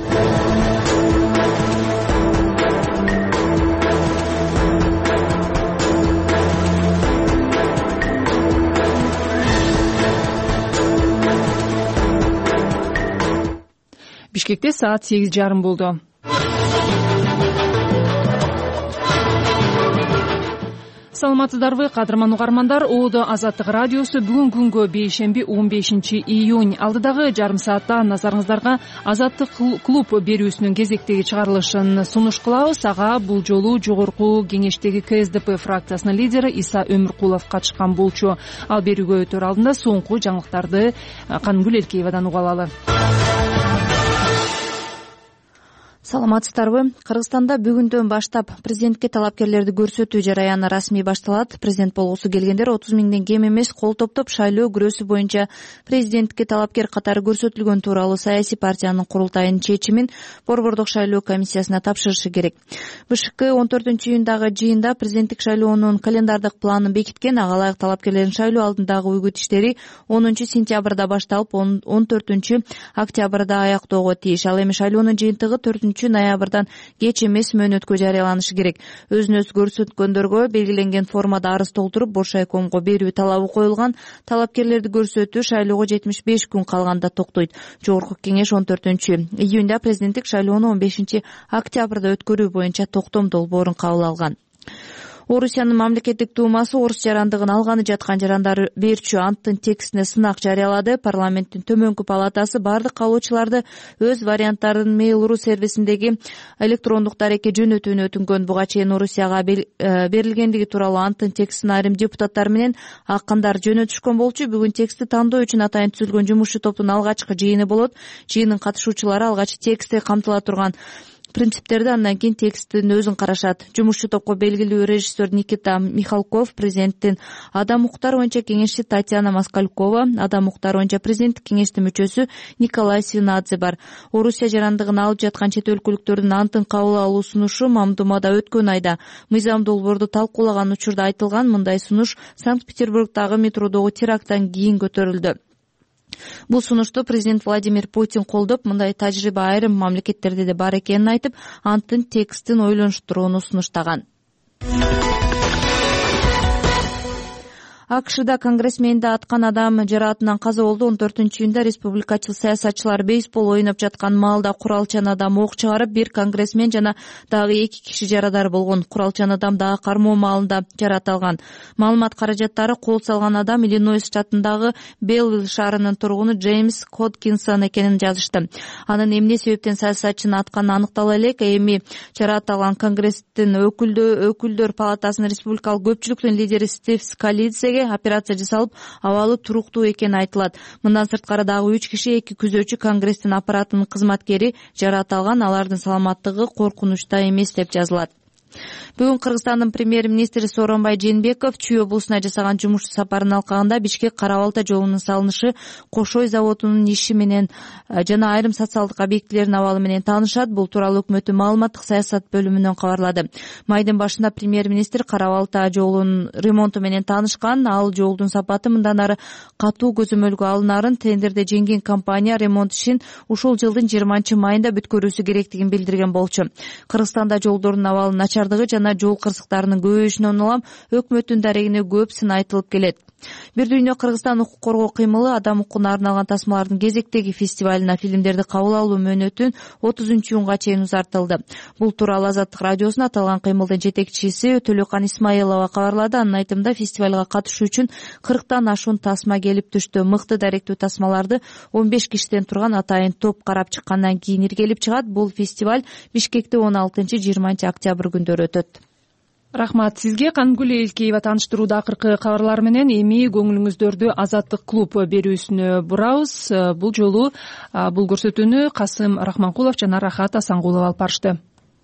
Бишкекте саат сегиз жарым болду. Саламатсыздарбы, кадырман угармандар. Оодо Азаттык радиосу бүгүн күнгө бейшемби он бешинчи июнь. Алдыдагы жарым саатта назарыңыздарга Азаттык клуб берүүсүнүн кезектеги чыгарылышын сунуш кылабыз. Ага бул жолу жогорку кеңештеги К С Д П фракциясынын лидери Иса Өмүркулов катышкан болчу. Ал берүүгө өтөр алдында соңку жаңылыктарды Канымгүл Элкеевадан уга алалы. Саламатсыздарбы. Кыргызстанда бүгүндөн баштап президентке талапкерлерди көрсөтүү жараяны расмий башталат. Президент болгусу келгендер отуз миңден кем эмес кол топтоп шайлоо күрөөсү боюнча президентке талапкер катары көрсөтүлгөн тууралуу саясий партиянын курултайынын чечимин Борбордук шайлоо комиссиясына тапшырышы керек. Б Ш К он төртүнчү июндагы жыйында президенттик шайлоонун календардык планын бекиткен. Ага ылайык талапкерлердин шайлоо алдындагы үгүт иштери онунчу сентябрда башталып, он төртүнчү октябрда аяктоого тийиш. Ал эми шайлоонун жыйынтыгы төртүнчү ноябрдан кеч эмес мөөнөткө жарыяланышы керек. Өзүн өзү көрсөткөндөргө белгиленген формада арыз толтуруп Боршайкомго берүү талабы коюлган. Талапкерлерди көрсөтүү шайлоого жетимиш беш күн калганда токтойт. Жогорку кеңеш он төртүнчү июнда президенттик шайлоону он бешинчи октябрда өткөрүү боюнча токтом долбоорун кабыл алган. Орусиянын мамлекеттик дуумасы орус жарандыгын алганы жаткан жарандар берчү анттын текстине сынак жарыялады. Парламенттин төмөнкү палатасы бардык каалоочуларды өз варианттарын Mail.ru сервисиндеги электрондук дарекке жөнөтүүнү өтүнгөн. Буга чейин Орусияга берилгендиги тууралуу анттын текстин айрым депутаттар менен акындар жөнөтүшкөн болчу. Бүгүн текстти тандоо үчүн атайын түзүлгөн жумушчу топтун алгачкы жыйыны болот. Жыйындын катышуучулары алгач текстте камтыла турган принциптерди, андан кийин тексттин өзүн карашат. Жумушчу топко белгилүү режиссер Никита Михалков, президенттин адам укуктары боюнча кеңешчи Татьяна Москалькова, адам укуктары боюнча президенттик кеңештин мүчөсү Николай Свинадзе бар. Орусия жарандыгын алып жаткан чет өлкөлүктөрдүн антын кабыл алуу сунушу Мамдумада өткөн айда мыйзам долбоорду талкуулаган учурда айтылган. Мындай сунуш Санкт-Петербургдагы метродогу теракттан кийин көтөрүлдү. Бул сунушту президент Владимир Путин колдоп, мындай тажрыйба айрым мамлекеттерде да бар экенин айтып, анттын текстин ойлонуштурууну сунуштаган. АКШда конгрессменди аткан адам жараатынан каза болду. он төртүнчү июнда республикачыл саясатчылар бейсбол ойноп жаткан маалда куралчан адам ок чыгарып, бир конгрессмен жана дагы эки киши жарадар болгон. Куралчан адам дагы кармоо маалында жараат алган. Маалымат каражаттары кол салган адам Иллинойс штатындагы Белвилл шаарынын тургуну Джеймс Хоткинсон экенин жазышты. Анын эмне себептен саясатчыны атканы аныктала элек. Эми жараат алган конгресстин өкүлдөр палатасынын республикалык көпчүлүктүн лидери Стив Скалидзе операция жасалып, абалы туруктуу экени айтылат. Мындан сырткары дагы үч киши, эки күзөөчү конгресстин аппаратынын кызматкери жараат алган. Алардын саламаттыгы коркунучта эмес деп жазылат. Бүгүн Кыргызстандын премьер-министри Сооронбай Жээнбеков Чүй облусуна жасаган жумуш сапарынын алкагында Бишкек Кара-Балта жолунун салынышы, Кошой заводунун иши менен жана айрым социалдык объектилердин абалы менен таанышат. Бул тууралуу өкмөттүн маалыматтык саясат бөлүмүнөн кабарлады. Майдын башында премьер-министр Кара-Балта жолунун ремонту менен таанышкан. Ал жолдун сапаты мындан ары катуу көзөмөлгө алынаарын, тендерде жеңген компания ремонт ишин ушул жылдын жыйырманчы майында бүткөрүүсү керектигин билдирген болчу. Кыргызстанда жолдордун абалы начар жана жол кырсыктарынын көбөйүшүнөн улам өкмөттүн дарегине көп сын айтылып келет. Бир дүйнө Кыргызстан укук коргоо кыймылы адам укугуна арналган тасмалардын кезектеги фестивалына фильмдерди кабыл алуу мөөнөтүн отузунчу июнга чейин узартылды. Бул тууралуу Азаттык радиосуна аталган кыймылдын жетекчиси Төлөкан Исмаилова кабарлады. Анын айтымында фестивалга катышуу үчүн кырктан ашуун тасма келип түштү. Мыкты даректүү тасмаларды он беш кишиден турган атайын топ карап чыккандан кийин иргелип чыгат. Бул фестиваль Бишкекте он алтынчы жыйырманчы октябрь күндөрү өтөт. Рахмат сизге. Кангүл Элкеева таныштырууда акыркы кабарлар менен эми көңүлүңүздөрдү Азаттык клуб берүүсүнө бурабыз. Бул жолу бул көрсөтүүнү Касым Рахманкулов жана Рахат Асангулов алып барышты.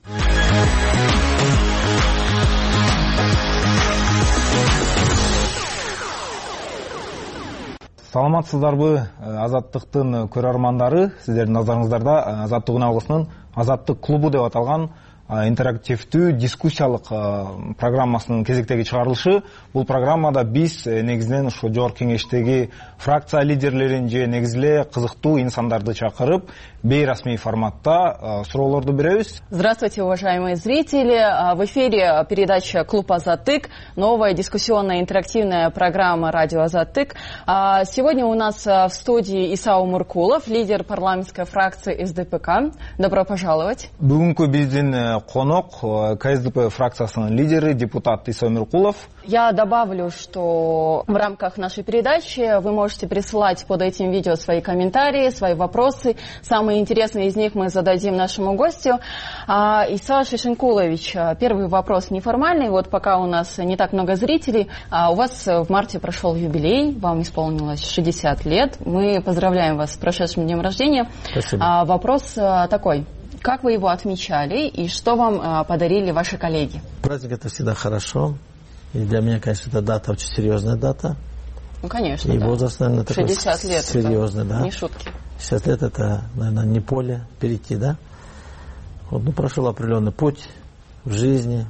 Саламатсыздарбы, Азаттыктын көрөрмандары? Сиздердин назарыңыздарда Азаттык үналгысынын Азаттык клубу деп аталган интерактивдүү дискуссиялык программасынын кезектеги чыгарылышы. Бул программада биз негизинен ушу жогорку кеңештеги фракция лидерлерин же негизиле кызыктуу инсандарды чакырып, бейрасмий форматта суроолорду беребиз. Здравствуйте, уважаемые зрители. В эфире передача «Клуб Азаттык», новая дискуссионная интерактивная программа «Радио Азаттык». Сегодня у нас в студии Иса Умуркулов, лидер парламентской фракции эс дэ пэ ка. Добро пожаловать. Бүгүнкү биздин конок ка эс дэ пэ фракциясынын лидери, депутат Иса Умуркулов. Я добавлю, что в рамках нашей передачи вы можете присылать под этим видео свои комментарии, свои вопросы. Самые интересные из них мы зададим нашему гостю. А, Иса Шишенкулович, первый вопрос неформальный. Вот пока у нас не так много зрителей, а у вас в марте прошел юбилей, вам исполнилось шестьдесят лет. Мы поздравляем вас с прошедшим днем рождения. Спасибо. А, вопрос такой. Как вы его отмечали и что вам а, подарили ваши коллеги? Праздник — это всегда хорошо. И для меня, конечно, эта дата очень серьезная дата. Ну, конечно, и да. возраст, наверное, такой шестьдесят лет серьезный, да. Не шутки. шестьдесят лет — это, наверное, не поле перейти, да. Вот, ну, прошел определенный путь в жизни,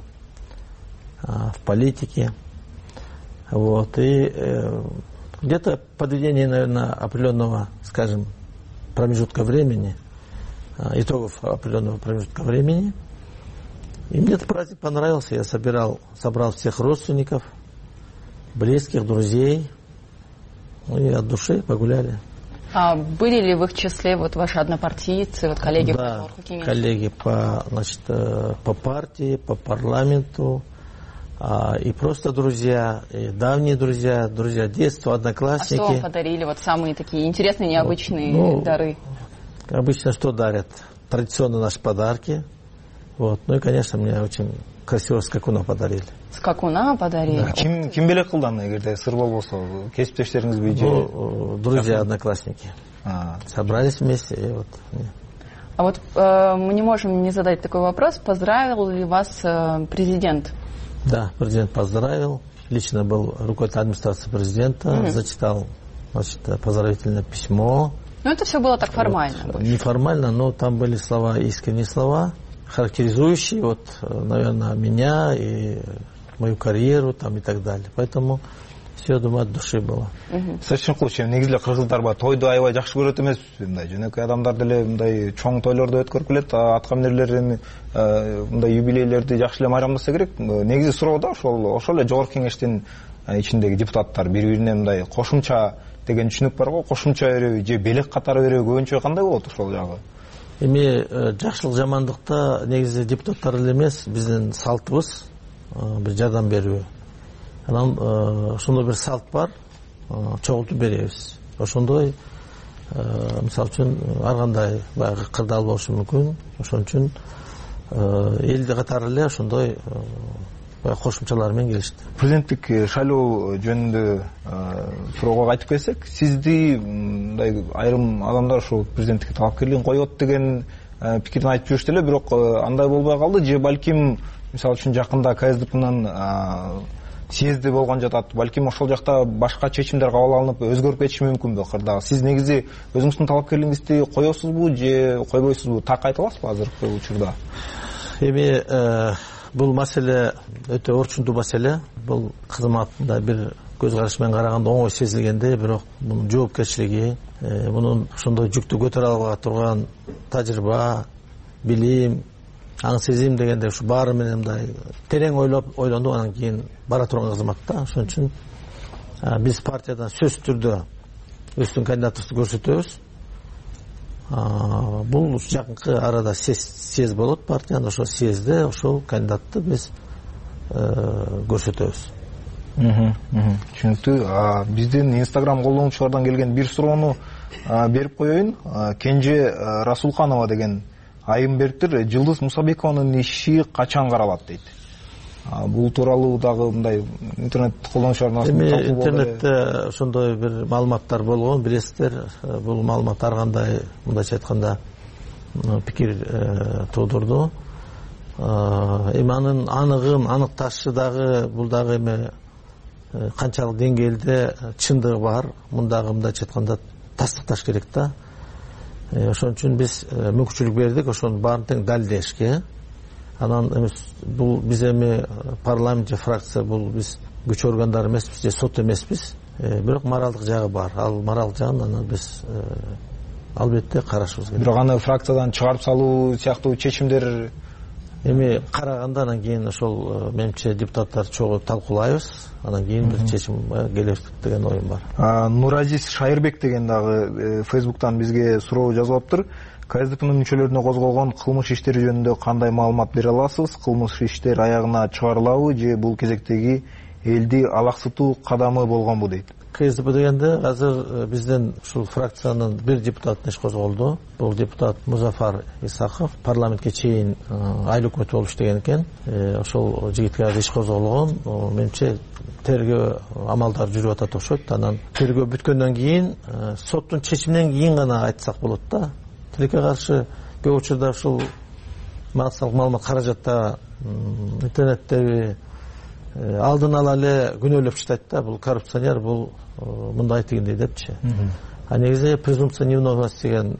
в политике. Вот, и э, где-то подведение, наверное, определенного, скажем, промежутка времени, итогов определенного промежутка времени. И мне этот праздник понравился. Я собирал, собрал всех родственников, близких, друзей. Ну и от души погуляли. А были ли в их числе вот ваши однопартийцы, вот коллеги? Да, по коллеги по, значит, по партии, по парламенту. А, и просто друзья, и давние друзья, друзья детства, одноклассники. А что вам подарили? Вот самые такие интересные, необычные ну, дары? Обычно что дарят? Традиционно наши подарки. Вот. Ну и, конечно, мне очень красиво скакуна подарили. Скакуна подарили? Да. Ким, ким белек кылдан, эгерде сыр болбосо, кесиптештериңизби же? Ну, друзья, одноклассники. А. Собрались вместе и вот. А вот э, мы не можем не задать такой вопрос. Поздравил ли вас э, президент? Да, президент поздравил. Лично был руководитель администрации президента, mm-hmm. зачитал, значит, поздравительное письмо. Ну, это все было так формально. Вот. Неформально, но там были слова, искренние слова, характеризующие, вот, наверное, меня и мою карьеру там и так далее. Поэтому все, думаю, от души было. Сыршын кылчу, негизиле кыргыздарга тойду аябай жакшы көрөт эмес, мындай жөнөкөй адамдар деле мындай чоң тойлорду өткөрүп келет, аткаминерлердин мындай юбилейлерди жакшы эле майрамдаса керек. Негизи суроо да ошол ошол эле жогорку кеңештин ичиндеги депутаттар бири-бирине мындай кошумча деген түшүнүк бар го, кошумча береби же белек катары береби көбүнчө кандай болот ошол жагы? Эми жакшылык жамандыкта негизи депутаттар эле эмес, биздин салтыбыз бир жардам берүү. Анан ошондой бир салт бар, чогултуп беребиз. Ошондой мисалы үчүн ар кандай баягы кырдаал болушу мүмкүн. Ошон үчүн элди катары эле ошондой кошумчалар менен келишти. Президенттик шайлоо жөнүндө суроого кайтып келсек, сизди мындай айрым адамдар ушул президенттикке талапкерлигин коет деген пикирин айтып жүрүштү эле, бирок андай болбой калды. Же балким мисалы үчүн жакында ка эс дэ пнын съезди болгон жатат, балким ошол жакта башка чечимдер кабыл алынып өзгөрүп кетиши мүмкүнбү кырдагы? Сиз негизи өзүңүздүн талапкерлигиңизди коесузбу же койбойсузбу? Так айта аласызбы азыркы учурда? Эми бул маселе өтө орчундуу маселе. Бул кызматында бир көз караш менен караганда оңой сезилгенде, бирок мунун жоопкерчилиги, мунун ошондой жүктү көтөрө ала турган тажрыйба, билим, аң сезим дегенде ушу баары менен мындай терең ойлоп ойлонуп анан кийин бара турган кызмат да. Ошон үчүн биз партиядан сөзсүз түрдө өздүн кандидатыбызды көрсөтөбүз. Бул жакынкы арада съезд болот партиянын, ошол съездде ошол кандидатты биз көрсөтөбүз. Түшүнүктүү. Биздин Instagram колдонуучулардан келген бир суроону берип коеюн. Кенже Расулханова деген айым бериптир. Жылдыз Мусабекованын иши качан каралат дейт. Бул тууралуу дагы мындай интернет колдонуучулардын арасында талкуу болду. Интернетте ошондой бир маалыматтар болгон, билесиздер. Бул маалымат ар кандай мындайча айтканда пикир туудурду. Эми анын аныгын аныкташы дагы бул дагы эми канчалык деңгээлде чындыгы бар, мындагы мындайча айтканда тастыкташ керек да. Ошон үчүн биз мүмкүнчүлүк бердик ошонун баарын тең далилдешке. Анан эмес бул биз эми парламент же фракция, бул биз күч органдары эмеспиз же сот эмеспиз. Бирок моралдык жагы бар. Ал моралдык жагын анан биз албетте карашыбыз керек. Бирок аны фракциядан чыгарып салуу сыяктуу чечимдер эми караганда анан кийин ошол менимче депутаттар чогуу талкуулайбыз. Анан кийин бир чечим келер деген оюм бар. Нуразис Шайырбек деген дагы Facebook'тан бизге суроо жазып аптыр. КСДПнын мүчөлөрүнө козголгон кылмыш иштери жөнүндө кандай маалымат бере аласыз? Кылмыш иштер аягына чыгарылабы же бул кезектеги элди алаксытуу кадамы болгонбу дейт. КСДП дегенде азыр биздин ушул фракциянын бир депутатын иш козголду. Бул депутат Музафар Исаков парламентке чейин айыл өкмөтү болуп иштеген экен. Ошол жигитке иш козголгон. Менимче тергөө амалдары жүрүп атат окшойт. Анан тергөө бүткөндөн кийин соттун чечиминен кийин гана айтсак болот да. Тилекке каршы көп учурда ушул максатталык маалымат каражатта интернеттеби алдын ала эле күнөөлөп чыгат да, бул коррупционер, бул мындай тигиндей депчи. А негизи презумпция невиновности деген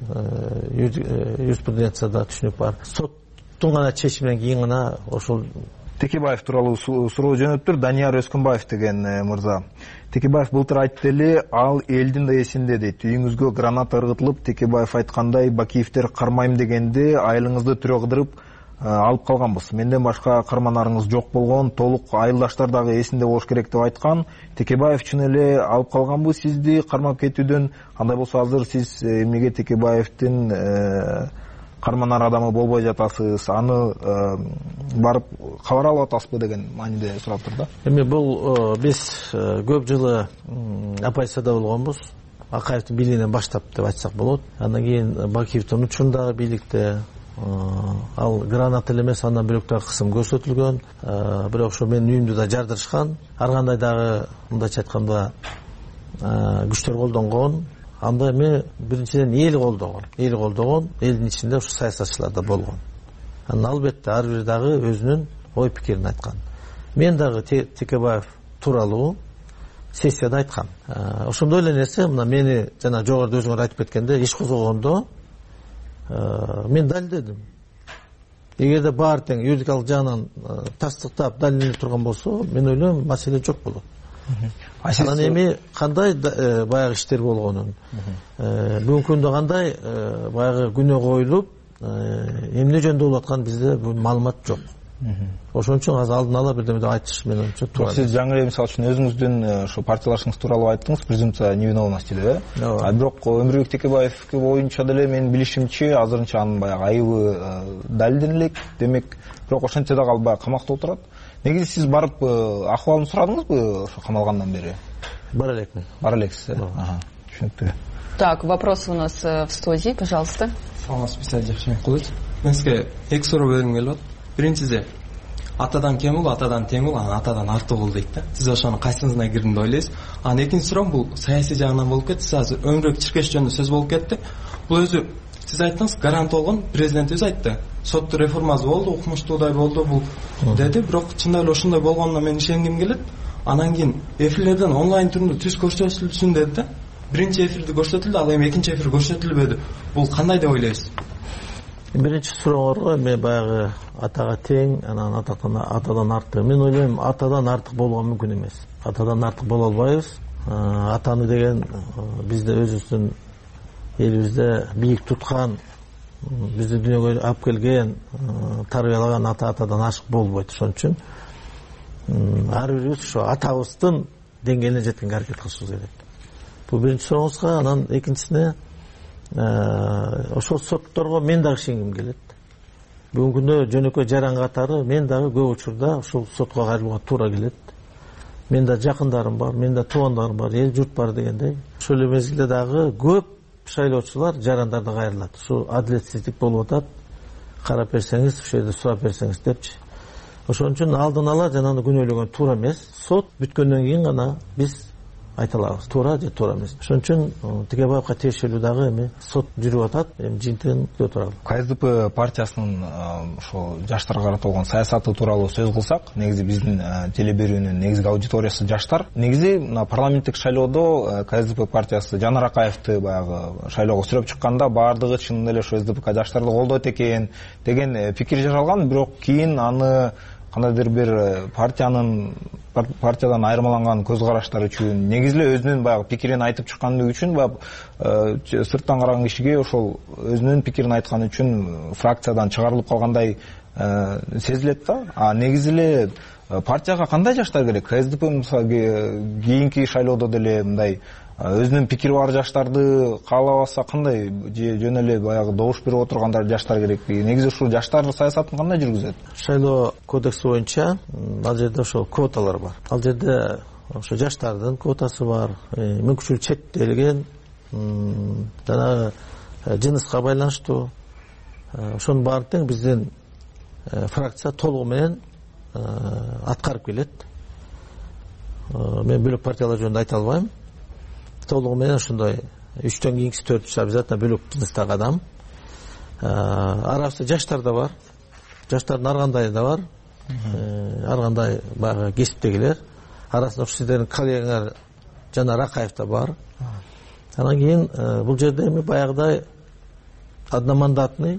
юриспруденцияда түшүнүк бар. Соттун гана чечиминен кийин гана ошол Текебаев тууралуу суроо жөнөттүр. Данияр Өскүнбаев деген мырза. Текебаев былтыр айтты эле, ал элдин да эсинде дейт. Үйүңүзгө граната ыргытылып, Текебаев айткандай Бакиевдер кармайм дегенде айылыңызды түрө кыдырып алып калганбыз. Менден башка карманарыңыз жок болгон, толук айылдаштар дагы эсинде болуш керек деп айткан. Текебаев чын эле алып калганбы сизди кармап кетүүдөн? Андай болсо азыр сиз эмнеге Текебаевдин карманар адамы болбой жатасыз? Аны барып кабар алып атасызбы деген мааниде сураптыр да. Эми бул биз көп жылы оппозицияда болгонбуз. Акаевдин бийлигинен баштап деп айтсак болот. Андан кийин Бакиевдин учундагы бийликте ал граната эле эмес, андан бирок дагы кысым көрсөтүлгөн. Бирок ошо менин үйүмдү да жардырышкан. Ар кандай дагы мындайча айтканда күчтөр колдонгон. Анда эми биринчиден эл колдогон. Эл колдогон, элдин ичинде ушу саясатчылар да болгон. Анан албетте ар бири дагы өзүнүн ой пикирин айткан. Мен дагы Текебаев тууралуу сессияда айткам. Ошондой эле нерсе мына мени жана жогоруда өзүңөр айтып кеткенде иш козгогондо мен далилдедим. Эгерде баары тең юридикалык жагынан тастыктап далилденип турган болсо, мен ойлойм маселе жок болот. Анан эми кандай баягы иштер болгонун, бүгүнкү күндө кандай баягы күнөө коюлуп, эмне жөнүндө болуп аткан бизде бул маалымат жок. Ошон үчүн азыр алдын ала бирдеме деп айтыш мен оюмча туура. Сиз жаңы эле мисалы үчүн өзүңүздүн ошо партиялашыңыз тууралуу айттыңыз, презумпция невиновности деп, э? А бирок Өмүрбек Текебаевке боюнча деле менин билишимче азырынча анын баягы айыбы далилдене элек. Демек, бирок ошентсе дагы ал баягы камакта отурат. Негизи сиз барып акыбалын сурадыңызбы ошо камалгандан бери? Бара элекмин. Бара элексиз, э? Ага, түшүнүктүү. Так, вопросы у нас в студии, пожалуйста. Саламатсызбы, Бисалжан Жакшымкулович. Мен сизге эки суроо бергим келип атат. Биринчиси, атадан кем бол, атадан тең бол, анан атадан артык бол дейт да. Сиз ошонун кайсысына кирдим деп ойлойсуз? Анан экинчи суроом бул саясий жагынан болуп кетти. Сиз азыр Өмүрбек Чиркеш жөнүндө сөз болуп кетти. Бул өзү сиз айттыңыз, гарант болгон, президент өзү айтты. Соттун реформасы болду, укмуштуудай болду бул деди. Бирок чындап эле ошондой болгонуна мен ишенгим келет. Анан кийин эфирлерден онлайн түрүндө түз көрсөтүлсүн деди да. Биринчи эфирди көрсөтүлдү, ал эми экинчи эфир көрсөтүлбөдү. Бул кандай деп ойлойсуз? Биринчи сурооңорго эми баягы атага тең, анан атадан атадан артык. Мен ойлойм, атадан артык болуу мүмкүн эмес. Атадан артык боло албайбыз. Атаны деген бизде өзүбүздүн элибизде бийик туткан, бизди дүйнөгө алып келген, тарбиялаган ата атадан ашык болбойт. Ошон үчүн ар бирибиз ошо атабыздын деңгээлине жеткенге аракет кылышыбыз керек. Бул биринчи сурооңузга. Анан экинчисине ошол сотторго мен дагы ишенгим келет. Бүгүнкү күндө жөнөкөй жаран катары мен дагы көп учурда ушул сотко кайрылууга туура келет. Мен да жакындарым бар, мен да туугандарым бар, эл журт бар дегендей. Ошол эле мезгилде дагы көп шайлоочулар жарандардан кайрылат. Ушу адилетсиздик болуп атат. Карап берсеңиз, ошол жерде сурап берсеңиз депчи. Ошон үчүн алдын ала жанагы күнөөлөгөн туура эмес. Сот бүткөндөн кийин гана биз айта алабыз, туура же туура эмес. Ошон үчүн Текебаевга тиешелүү дагы эми сот жүрүп атат, эми жыйынтыгын күтүп турабыз. КСДП партиясынын ошо жаштарга каратылган саясаты тууралуу сөз кылсак, негизи биздин теле берүүнүн негизги аудиториясы жаштар. Негизи мына парламенттик шайлоодо КСДП партиясы Жанар Акаевди баягы шайлоого сүрөп чыкканда баардыгы чынында эле ошо СДПК жаштарды колдойт экен деген пикир жаралган, бирок кийин аны кандайдыр бир партиянын партиядан айырмаланган көз караштары үчүн, негизи эле өзүнүн баягы пикирин айтып чыкканы үчүн баягы сырттан караган кишиге ошол өзүнүн пикирин айтканы үчүн фракциядан чыгарылып калгандай сезилет да. А негизи эле партияга кандай жаштар керек? КСДП мисалы кийинки шайлоодо деле мындай өзүнүн пикири бар жаштарды каалабаса кандай, же жөн эле баягы добуш берип отургандар жаштар керекпи? Негизи ушул жаштар саясатын кандай жүргүзөт? Шайлоо кодекси боюнча ал жерде ошол квоталар бар. Ал жерде ошо жаштардын квотасы бар, мүмкүнчүлүгү чектелген, жанагы жыныска байланыштуу. Ошонун баарын тең биздин фракция толугу менен аткарып келет. Мен бөлөк партиялар жөнүндө айта албайм. Толугу менен ошондой үчтөн кийинкиси төртүнчүсү обязательно бөлөк жыныстагы адам. Арабызда жаштар да бар. Жаштардын ар кандай да бар. Ар кандай баягы кесиптегилер. Арасында ушу сиздердин коллегаңар Жанар Акаев да бар. Анан кийин бул жерде эми баягыдай одномандатный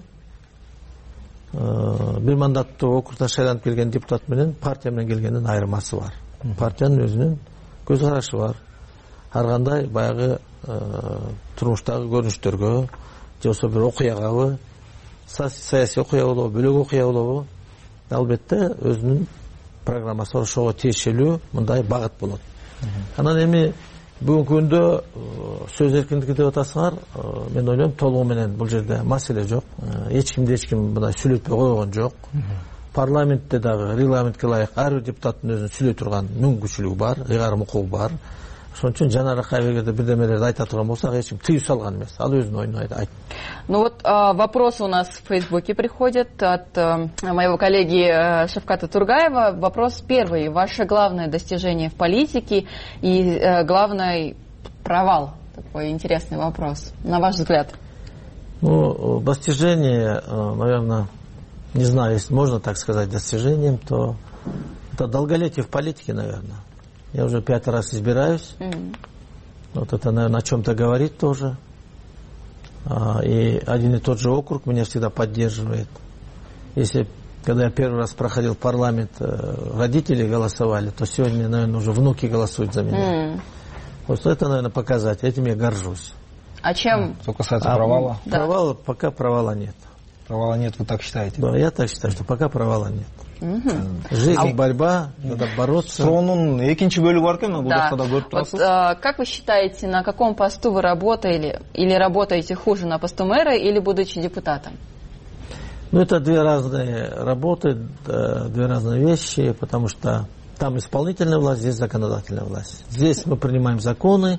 бир мандаттуу округдан шайланып келген депутат менен партия менен келгендин айырмасы бар. Партиянын өзүнүн көз карашы бар. Ар кандай баягы турмуштагы көрүнүштөргө же болбосо бир окуягабы, саясий окуя болобу, бөлөк окуя болобу, албетте өзүнүн программасы бар, ошого тиешелүү мындай багыт болот. Анан эми бүгүнкү күндө сөз эркиндиги деп атасыңар, мен ойлойм толугу менен бул жерде маселе жок. Эч кимди эч ким мындай сүйлөтпөй койгон жок. Парламентте дагы регламентке ылайык ар бир депутаттын өзүнүн сүйлөй турган мүмкүнчүлүгү бар, ыйгарым укугу бар. Ошон үчүн Жанар Акаевге бирдемелерди айта турган болсак, эч ким тыюу салган эмес. Ал өзүнүн оюн айтты. Ну вот а, вопросы у нас в Фейсбуке приходят от а, моего коллеги а, Шавката Тургаева. Вопрос первый. Ваше главное достижение в политике и а, главный провал? Такой интересный вопрос. На ваш взгляд. Ну, достижение, наверное, не знаю, если можно так сказать достижением, то это долголетие в политике, наверное. Я уже пятый раз избираюсь. Mm-hmm. Вот это, наверное, о чем-то говорит тоже. А, и один и тот же округ меня всегда поддерживает. Если, когда я первый раз проходил парламент, родители голосовали, то сегодня, наверное, уже внуки голосуют за меня. Mm-hmm. Вот это, наверное, показатель. Этим я горжусь. А чем? Что касается а, провала? Да. Провала, пока провала нет. Провала нет, вы так считаете? Да, я так считаю, что пока провала нет. Угу. Жизнь, а борьба, надо бороться. Суроонун экинчи бөлүгү бар экен, бул жакта да көрүп турасыз. Как вы считаете, на каком посту вы работали или работаете хуже, на посту мэра или будучи депутатом? Ну, это две разные работы, две разные вещи, потому что там исполнительная власть, здесь законодательная власть. Здесь мы принимаем законы,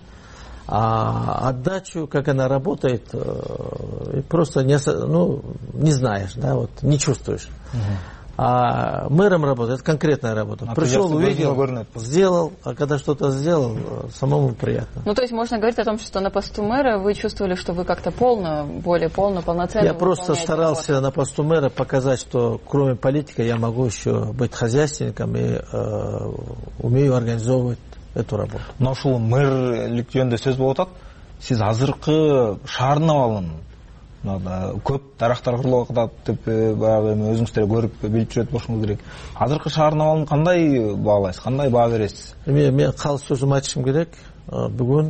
а отдачу, как она работает, просто не, ну, не знаешь, да, вот, не чувствуешь. Угу. А мэром работает, это конкретная работа. А пришел, увидел, сделал, а когда что-то сделал, самому приятно. Ну, то есть можно говорить о том, что на посту мэра вы чувствовали, что вы как-то полно, более полно, полноценно. Я просто старался работу. На посту мэра показать, что кроме политики я могу еще быть хозяйственником и э, умею организовывать эту работу. Но ушул мэрлик жөнүндө сөз болуп атат. Сиз азыркы шаардын абалын көп дарактар кырылып атат деп баягы өзүңүздөр көрүп билип жүрөт болушуңуз керек. Азыркы шаардын абалын кандай баалайсыз, кандай баа бересиз? Эми мен калыс сөзүмдү айтышым керек. Бүгүн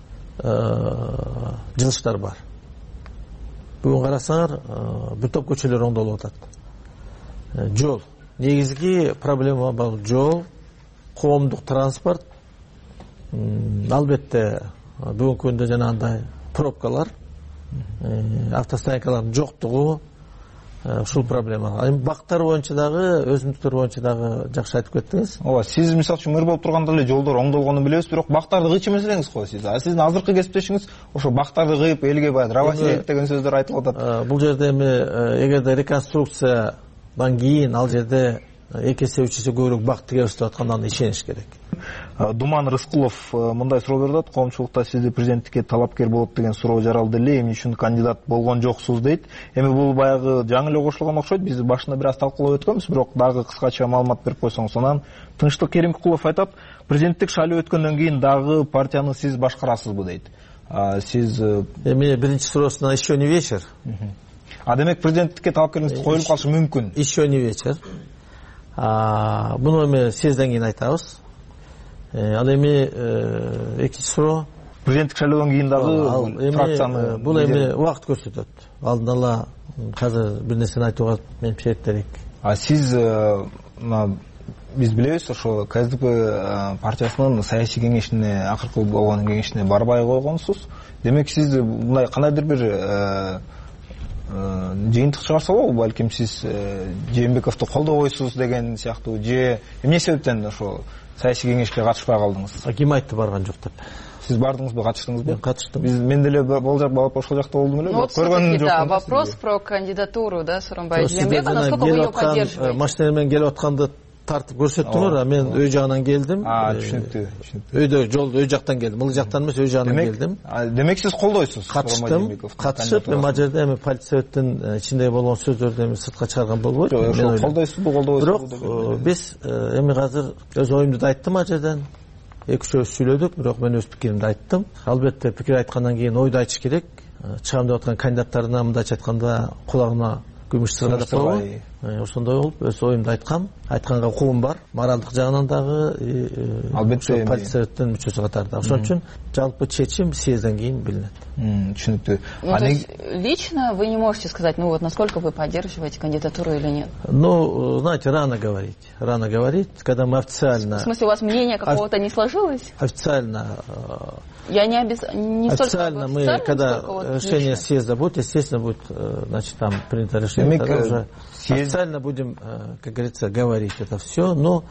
жылыштар бар. Бүгүн карасаңар, бир топ көчөлөр оңдолуп атат. Жол. Негизги проблема бул жол, коомдук транспорт, албетте бүгүнкү күндө жанагындай пробкалар, автостоянкалардын жоктугу ушул проблема. Эми бактар боюнча дагы, өсүмдүктөр боюнча дагы жакшы айтып кеттиңиз. Ооба, сиз мисалы үчүн мэр болуп турганда эле жолдор оңдолгонун билебиз, бирок бактарды кыйчу маселеңиз го сиз. А сиздин азыркы кесиптешиңиз ошо бактарды кыйып элге баягы дровосек деген сөздөр айтылып атат. Бул жерде эми эгерде реконструкциядан кийин ал жерде эки эсе үч эсе көбүрөөк бак тигебиз деп атканда анда ишениш керек. Думан Рыскулов мындай суроо берип атат. Коомчулукта сизди президенттикке талапкер болот деген суроо жаралды эле, эмне үчүн кандидат болгон жоксуз дейт. Эми бул баягы жаңы эле кошулган окшойт. Биз башында бир аз талкуулап өткөнбүз, бирок дагы кыскача маалымат берип койсоңуз. Анан Тынчтык Керимкулов айтат, президенттик шайлоо өткөндөн кийин дагы партияны сиз башкарасызбы дейт. Сиз эми биринчи суроосуна еще не вечер. А демек президенттикке талапкерлигиңиз коюлуп калышы мүмкүн. Еще не вечер. Буну эми съездден кийин айтабыз. Ал эми экинчи суроо президенттик шайлоодон кийин дагы фракцияны бул эми убакыт көрсөтөт. Алдын ала азыр бир нерсени айтууга менимче эртерээк. А сиз биз билебиз, ошо КСДП партиясынын саясий кеңешине, акыркы болгон кеңешине барбай койгонсуз. Демек сиз мындай кандайдыр бир жыйынтык чыгарса болобу, балким сиз Жээнбековду колдобойсуз деген сыяктуу, же эмне себептен ошо саясий кеңешке катышпай калдыңыз? Ким айтты барган жок деп? Сиз бардыңызбы, катыштыңызбы? Мен катыштым. Биз мен деле болжап ошол жакта болдум эле. Көргөнүм жок. Да, вопрос про кандидатуру, да, Сооронбай Жээнбеков, насколько вы ее поддерживаете? Машина менен келип атканды тартып көрсөттүңөр, а мен үй жагынан келдим. А, түшүнүктүү. Өйдө жолду үй жактан келдим. Ыл жактан эмес, үй жагынан келдим. Демек сиз колдойсуз? Катыштым. Катышып, эми ал жерде эми политсоветтин ичинде болгон сөздөрдү эми сыртка чыгарган болбойт. Ошо колдойсузбу, колдобойсузбу? Бирок биз эми азыр өз оюмду да айттым ал жерден. Эки-үчөөбүз сүйлөдүк, бирок мен өз пикиримди айттым. Албетте пикир айткандан кийин ойду айтыш керек. Чыгам деп аткан кандидаттарына мындайча айтканда кулагына күмүш сырга деп койбойбу? Ошондой болуп өз оюмду айткам. Айтканга укугум бар. Моралдык жагынан дагы албетте политсоветтин мүчөсү катарында. Ошон үчүн жалпы чечим съездден кийин билинет. Түшүнүктүү. Лично вы не можете сказать, ну вот насколько вы поддерживаете кандидатуру или нет? Ну, знаете, рано говорить. Рано говорить, когда мы официально... В смысле, у вас мнение какого-то не сложилось? Официально... Я не обез... не официально мы, когда решение съезда будет, естественно, будет, значит, там принято решение. Тогда уже официально будем, как говорится, говорить это все. Но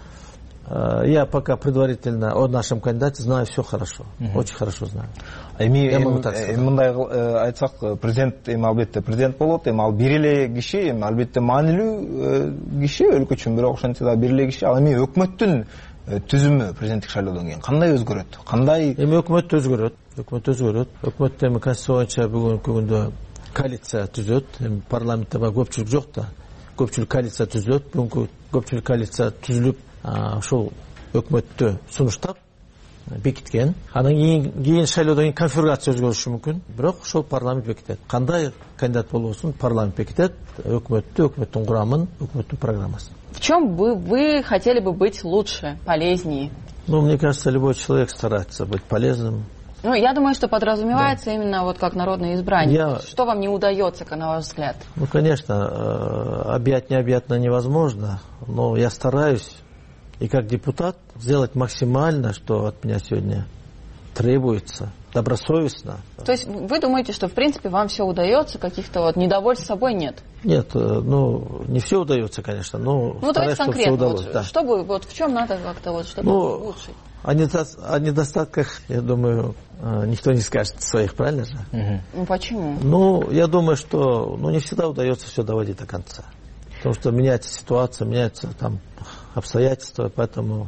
я пока предварительно о нашем кандидате знаю все хорошо. Очень хорошо знаю. Эми мындай айтсак, президент эми албетте президент болот, эми ал бир эле киши, эми албетте маанилүү киши өлкө үчүн, бирок ошентсе да бир эле киши. Ал эми өкмөттүн түзүмү президенттик шайлоодон кийин кандай өзгөрөт? Кандай? Эми өкмөт өзгөрөт. Өкмөт өзгөрөт. Өкмөттө эми конституция боюнча бүгүнкү күндө коалиция түзөт. Эми парламентте баягы көпчүлүк жок да. Көпчүлүк коалиция түзүлөт. Бүгүнкү көпчүлүк коалиция түзүлүп, ошол өкмөттү сунуштап бекиткен. Андан кийин шайлоодон кийин конфигурация өзгөрүшү мүмкүн. Бирок ошол парламент бекитет. Кандай кандидат болбосун, парламент бекитет. Өкмөттү, өкмөттүн курамын, өкмөттүн программасын. В чем бы вы хотели бы быть лучше, полезнее? Ну, мне кажется, любой человек старается быть полезным. Ну, я думаю, что подразумевается да. именно вот как народный избранник. Я... Что вам не удается, на ваш взгляд? Ну, конечно, объять необъятно невозможно, но я стараюсь и как депутат сделать максимально, что от меня сегодня требуется, добросовестно. То есть вы думаете, что в принципе вам все удается, каких-то вот недовольств собой нет? Нет, ну не все удается, конечно, но ну, стараюсь, чтобы все удалось. Вот, да. Чтобы вот в чем надо как-то вот чтобы ну, улучшить? О, недо... о недостатках, я думаю, никто не скажет своих, правильно же? Угу. Ну почему? Ну я думаю, что ну не всегда удается все доводить до конца, потому что меняется ситуация, меняются там обстоятельства, поэтому.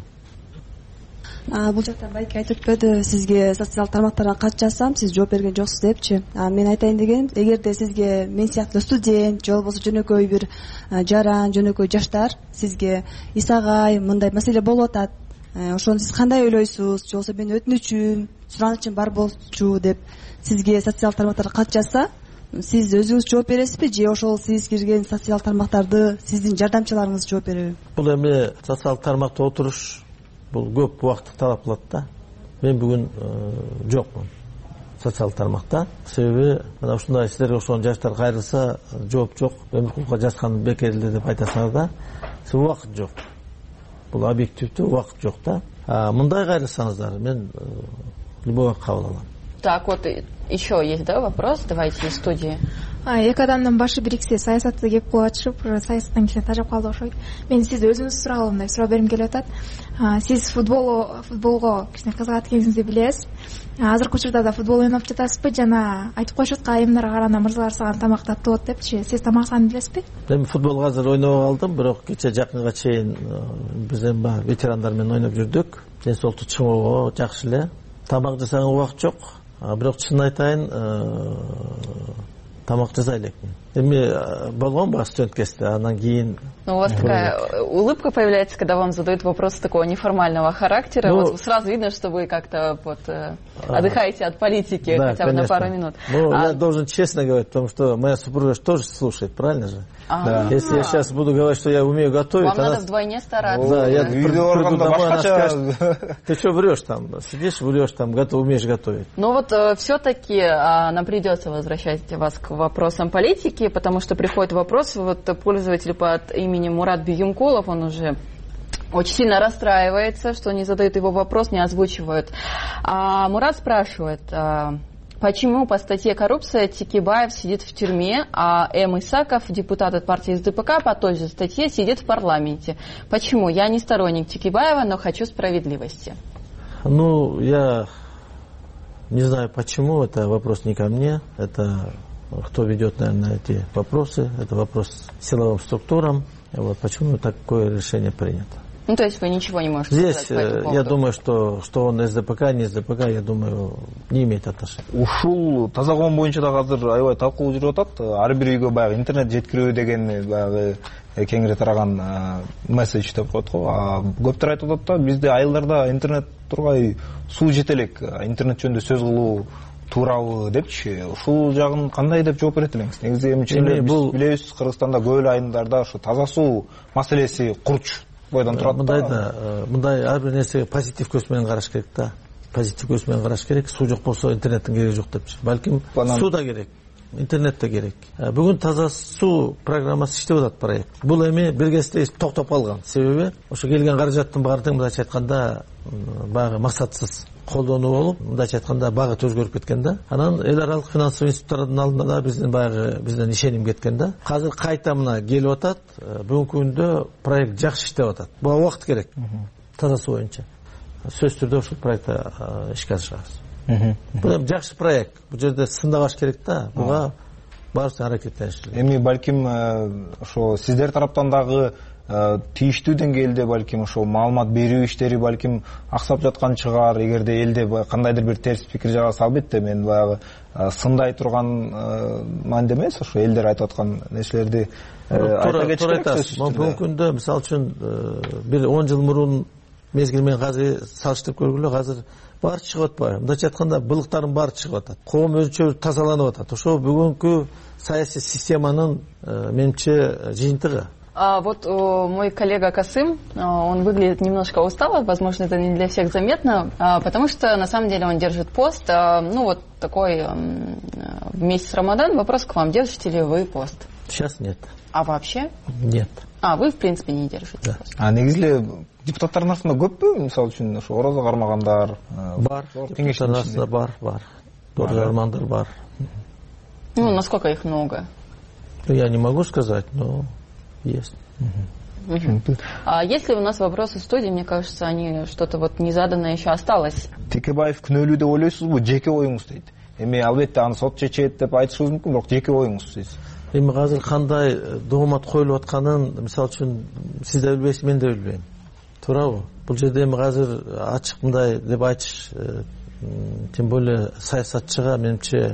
Бул жакта байке айтып өтпөдү, сизге социалдык тармактардан кат жазсам, сиз жооп берген жоксуз депчи. Мен айтайын дегеним, эгерде сизге мен сыяктуу студент же болбосо жөнөкөй бир жаран, жөнөкөй жаштар сизге Исагай мындай маселе болуп атат, ошону сиз кандай ойлойсуз, же болбосо менин өтүнүчүм, суранычым бар болчу деп сизге социалдык тармактардан кат жазса, сиз өзүңүз жооп бересизби же ошол сиз кирген социалдык тармактарды сиздин жардамчыларыңыз жооп береби? Бул эми социалдык тармакта отуруш бул көп убакытты талап кылат да. Мен бүгүн жокмун социалдык тармакта. Себеби мына ушундай силерге окшогон жаштар кайрылса жооп жок, Өмүркуловго жазган бекерилди деп айтасыңар да. Себеби убакыт жок. Бул объективдүү убакыт жок да. мындай кайрылсаңыздар мен любой кабыл алам. Так, вот еще есть, да, вопрос? Давайте из студии. Эки адамдын башы бириксе саясатты кеп кулап атышып, саясаттан кичине тажап калды окшойт. Мен сизди өзүңүз сурагалымдай суроо бергим келип атат. Сиз футбол футболго кичине кызыгат экениңизди билебиз. Азыркы учурда да футбол ойноп жатасызбы жана айтып коюшат айымдарга караганда мырзалар сага тамак таттып болот депчи. Сиз тамак саны билесизби? Мен футболго азыр ойноп алдым, бирок кече жакынга чейин биз эми ветерандар менен ойноп жүрдүк. Ден соолукту чыңоо жакшы эле. Тамак жасаганга убакыт жок. Бирок чынын айтайын, тамак жасай элекмин. Эми болгон баягы студент кезде, андан кийин. Ну, у вас такая улыбка появляется, когда вам задают вопросы такого неформального характера. Ну, вот сразу видно, что вы как-то вот, э, отдыхаете от политики, да, хотя бы конечно. На пару минут. Ну, а... я должен честно говорить, потому что моя супруга тоже слушает, правильно же? Да. Если я сейчас буду говорить, что я умею готовить... Вам она... надо вдвойне стараться. Да, я приду домой, она скажет, ты что врешь там? Сидишь, врешь там, готов, умеешь готовить. Но вот э, все-таки э, нам придется возвращать вас к вопросам политики, потому что приходит вопрос, вот пользователь под именем Мурат Бигюмкулов, он уже очень сильно расстраивается, что не задают его вопрос, не озвучивают. А Мурат спрашивает... Э, Почему по статье «Коррупция» Текебаев сидит в тюрьме, а М. Исаков, депутат от партии эс дэ пэ ка, по той же статье сидит в парламенте? Почему? Я не сторонник Текебаева, но хочу справедливости. Ну, я не знаю почему, это вопрос не ко мне, это кто ведет, наверное, эти вопросы, это вопрос силовым структурам, вот почему такое решение принято. Ну, то есть вы ничего не можете Здесь, сказать по этому поводу? Я думаю, что, что он эс дэ пэ ка, не эс дэ пэ ка, я думаю, не имеет отношения. Ушул таза коом боюнча да азыр аябай талкуу жүрүп атат. Ар бир үйгө баягы интернет жеткирүү деген баягы кеңири тараган месседж деп коет го. Көптөр айтып атат да, бизде айылдарда интернет тургай суу жете элек, интернет жөнүндө сөз кылуу туурабы депчи. Ушул жагын кандай деп жооп берет элеңиз? Негизи эми чын биз билебиз, Кыргызстанда көп эле айылдарда ушу таза суу маселеси курч. Мындай да, мындай ар бир нерсеге позитив көз менен караш керек да. Позитив көз менен караш керек. Суу жок болсо интернеттин кереги жок депчи. Балким суу да керек, интернет да керек. Бүгүн таза суу программасы иштеп атат проект. Бул эми бир кезде токтоп калган. Себеби ошо келген каражаттын баары тең мындайча айтканда баягы максатсыз колдонуу болуп, мындайча айтканда багыт өзгөрүп кеткен да. Анан эл аралык финансовый институттардын алдында да биздин баягы бизден ишеним кеткен да. Азыр кайта мына келип атат. Бүгүнкү күндө проект жакшы иштеп атат. Буга убакыт керек. Таза суу боюнча. Сөзсүз түрдө ушул проектти ишке ашырабыз. Бул эми жакшы проект. Бул жерде сындабаш керек да. Буга баарыбыз аракеттениш керек. Эми балким ошо сиздер тараптан дагы тийиштүү деңгээлде балким ошол маалымат берүү иштери балким аксап жаткан чыгар. Эгерде элде кандайдыр бир терс пикир жаралса, албетте мен баягы сындай турган маанде эмес, ошо элдер айтып аткан нерселерди айта кетиш керек. Бүгүнкү күндө мисалы үчүн бир он жыл мурун мезгил менен азыр салыштырып көргүлө, азыр баары чыгып атпайбы? Мындайча айтканда былыктардын баары чыгып атат. Коом өзүнчө тазаланып атат. Ошо бүгүнкү саясий системанын менимче жыйынтыгы. А вот о, мой коллега Касым, он выглядит немножко устало, возможно, это не для всех заметно, потому что на самом деле он держит пост, ну вот такой в месяц Рамадан. Вопрос к вам, держите ли вы пост? Сейчас нет. А вообще? Нет. А, вы в принципе не держите да. пост? А негизи эле депутаттардын арасында көппү, мисалы үчүн ошо орозо кармагандар? Бар, депутаттардын арасында бар, бар. Доржармандар бар. Ну, насколько их много? Я не могу сказать, но есть. Угу. А если у нас вопросы в студии, мне кажется, они что-то вот незаданное еще осталось. Текебаев күнөөлүү деп ойлойсузбу, жеке оюңуз дейт. Эми албетте аны сот чечет деп айтышыбыз мүмкүн, бирок жеке оюңуз дейт. Эми азыр кандай доомат коюлуп атканын, мисалы үчүн сиз да билбейсиз, мен да билбейм. Туурабы? Бул жерде эми азыр ачык мындай деп айтыш, тем более саясатчыга менимче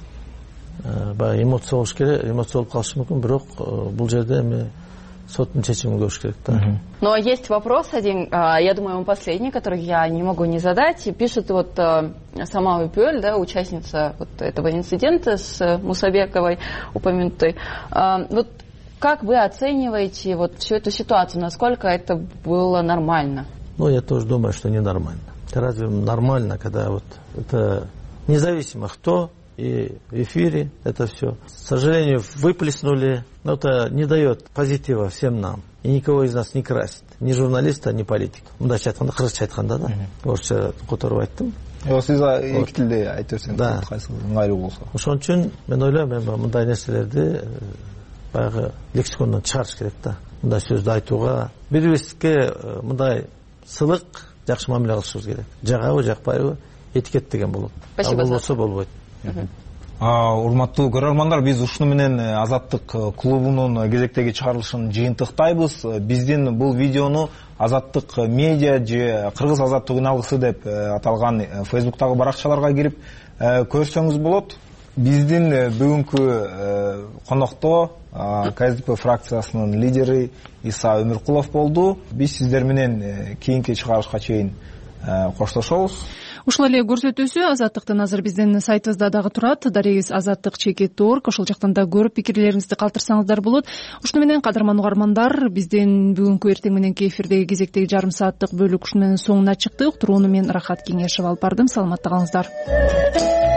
баягы эмоция болуш керек, эмоция болуп калышы мүмкүн, бирок бул жерде эми соттун чечимин көрүш керек да. Но есть вопрос один, я думаю, он последний, который я не могу не задать. Пишет вот сама Выпюэль, да, участница вот этого инцидента с Мусабековой упомянутой. Вот как вы оцениваете вот всю эту ситуацию? Насколько это было нормально? Ну, я тоже думаю, что ненормально. Это разве нормально, когда вот это независимо кто и в эфире это все. К сожалению, выплеснули, но это не дает позитива всем нам. И никого из нас не красит. Ни журналиста, ни политика. Мындайча айтканда, кыргызча айтканда да. Орусча которуп айттым. Сиз эки тилде айтып берсеңиз, да, кайсы ыңгайлуу болсо. Ошон үчүн мен ойлойм, эми мындай нерселерди баягы лексикондон чыгарыш керек да. Мындай сөздү айтууга, бири бирибизге мындай сылык, жакшы мамиле кылышыбыз керек. Жагабы, жакпайбы, этикет деген болот. Спасибо. Ал болбосо болбойт. Урматтуу көрөрмандар, биз ушуну менен Азаттык клубунун кезектеги чыгарылышын жыйынтыктайбыз. Биздин бул видеону Азаттык медиа же Кыргыз азаттык үн алгысы деп аталган Facebook'тагы баракчаларга кирип көрсөңүз болот. Биздин бүгүнкү конокто КСДП фракциясынын лидери Иса Өмүркулов болду. Биз сиздер менен кийинки чыгарышка чейин коштошобуз. Ушул эле көрсөтүүсү Азаттыктын азыр биздин сайтыбызда дагы турат. Дарегиз азаттык чекит орг. Ошол жактан да көрүп пикирлериңизди калтырсаңыздар болот. Ушуну менен кадырман угармандар, биздин бүгүнкү эртең мененки эфирдеги кезектеги жарым сааттык бөлүк ушуну менен соңуна чыкты. Уктурууну мен Рахат Кеңешев алып бардым. Саламатта калыңыздар.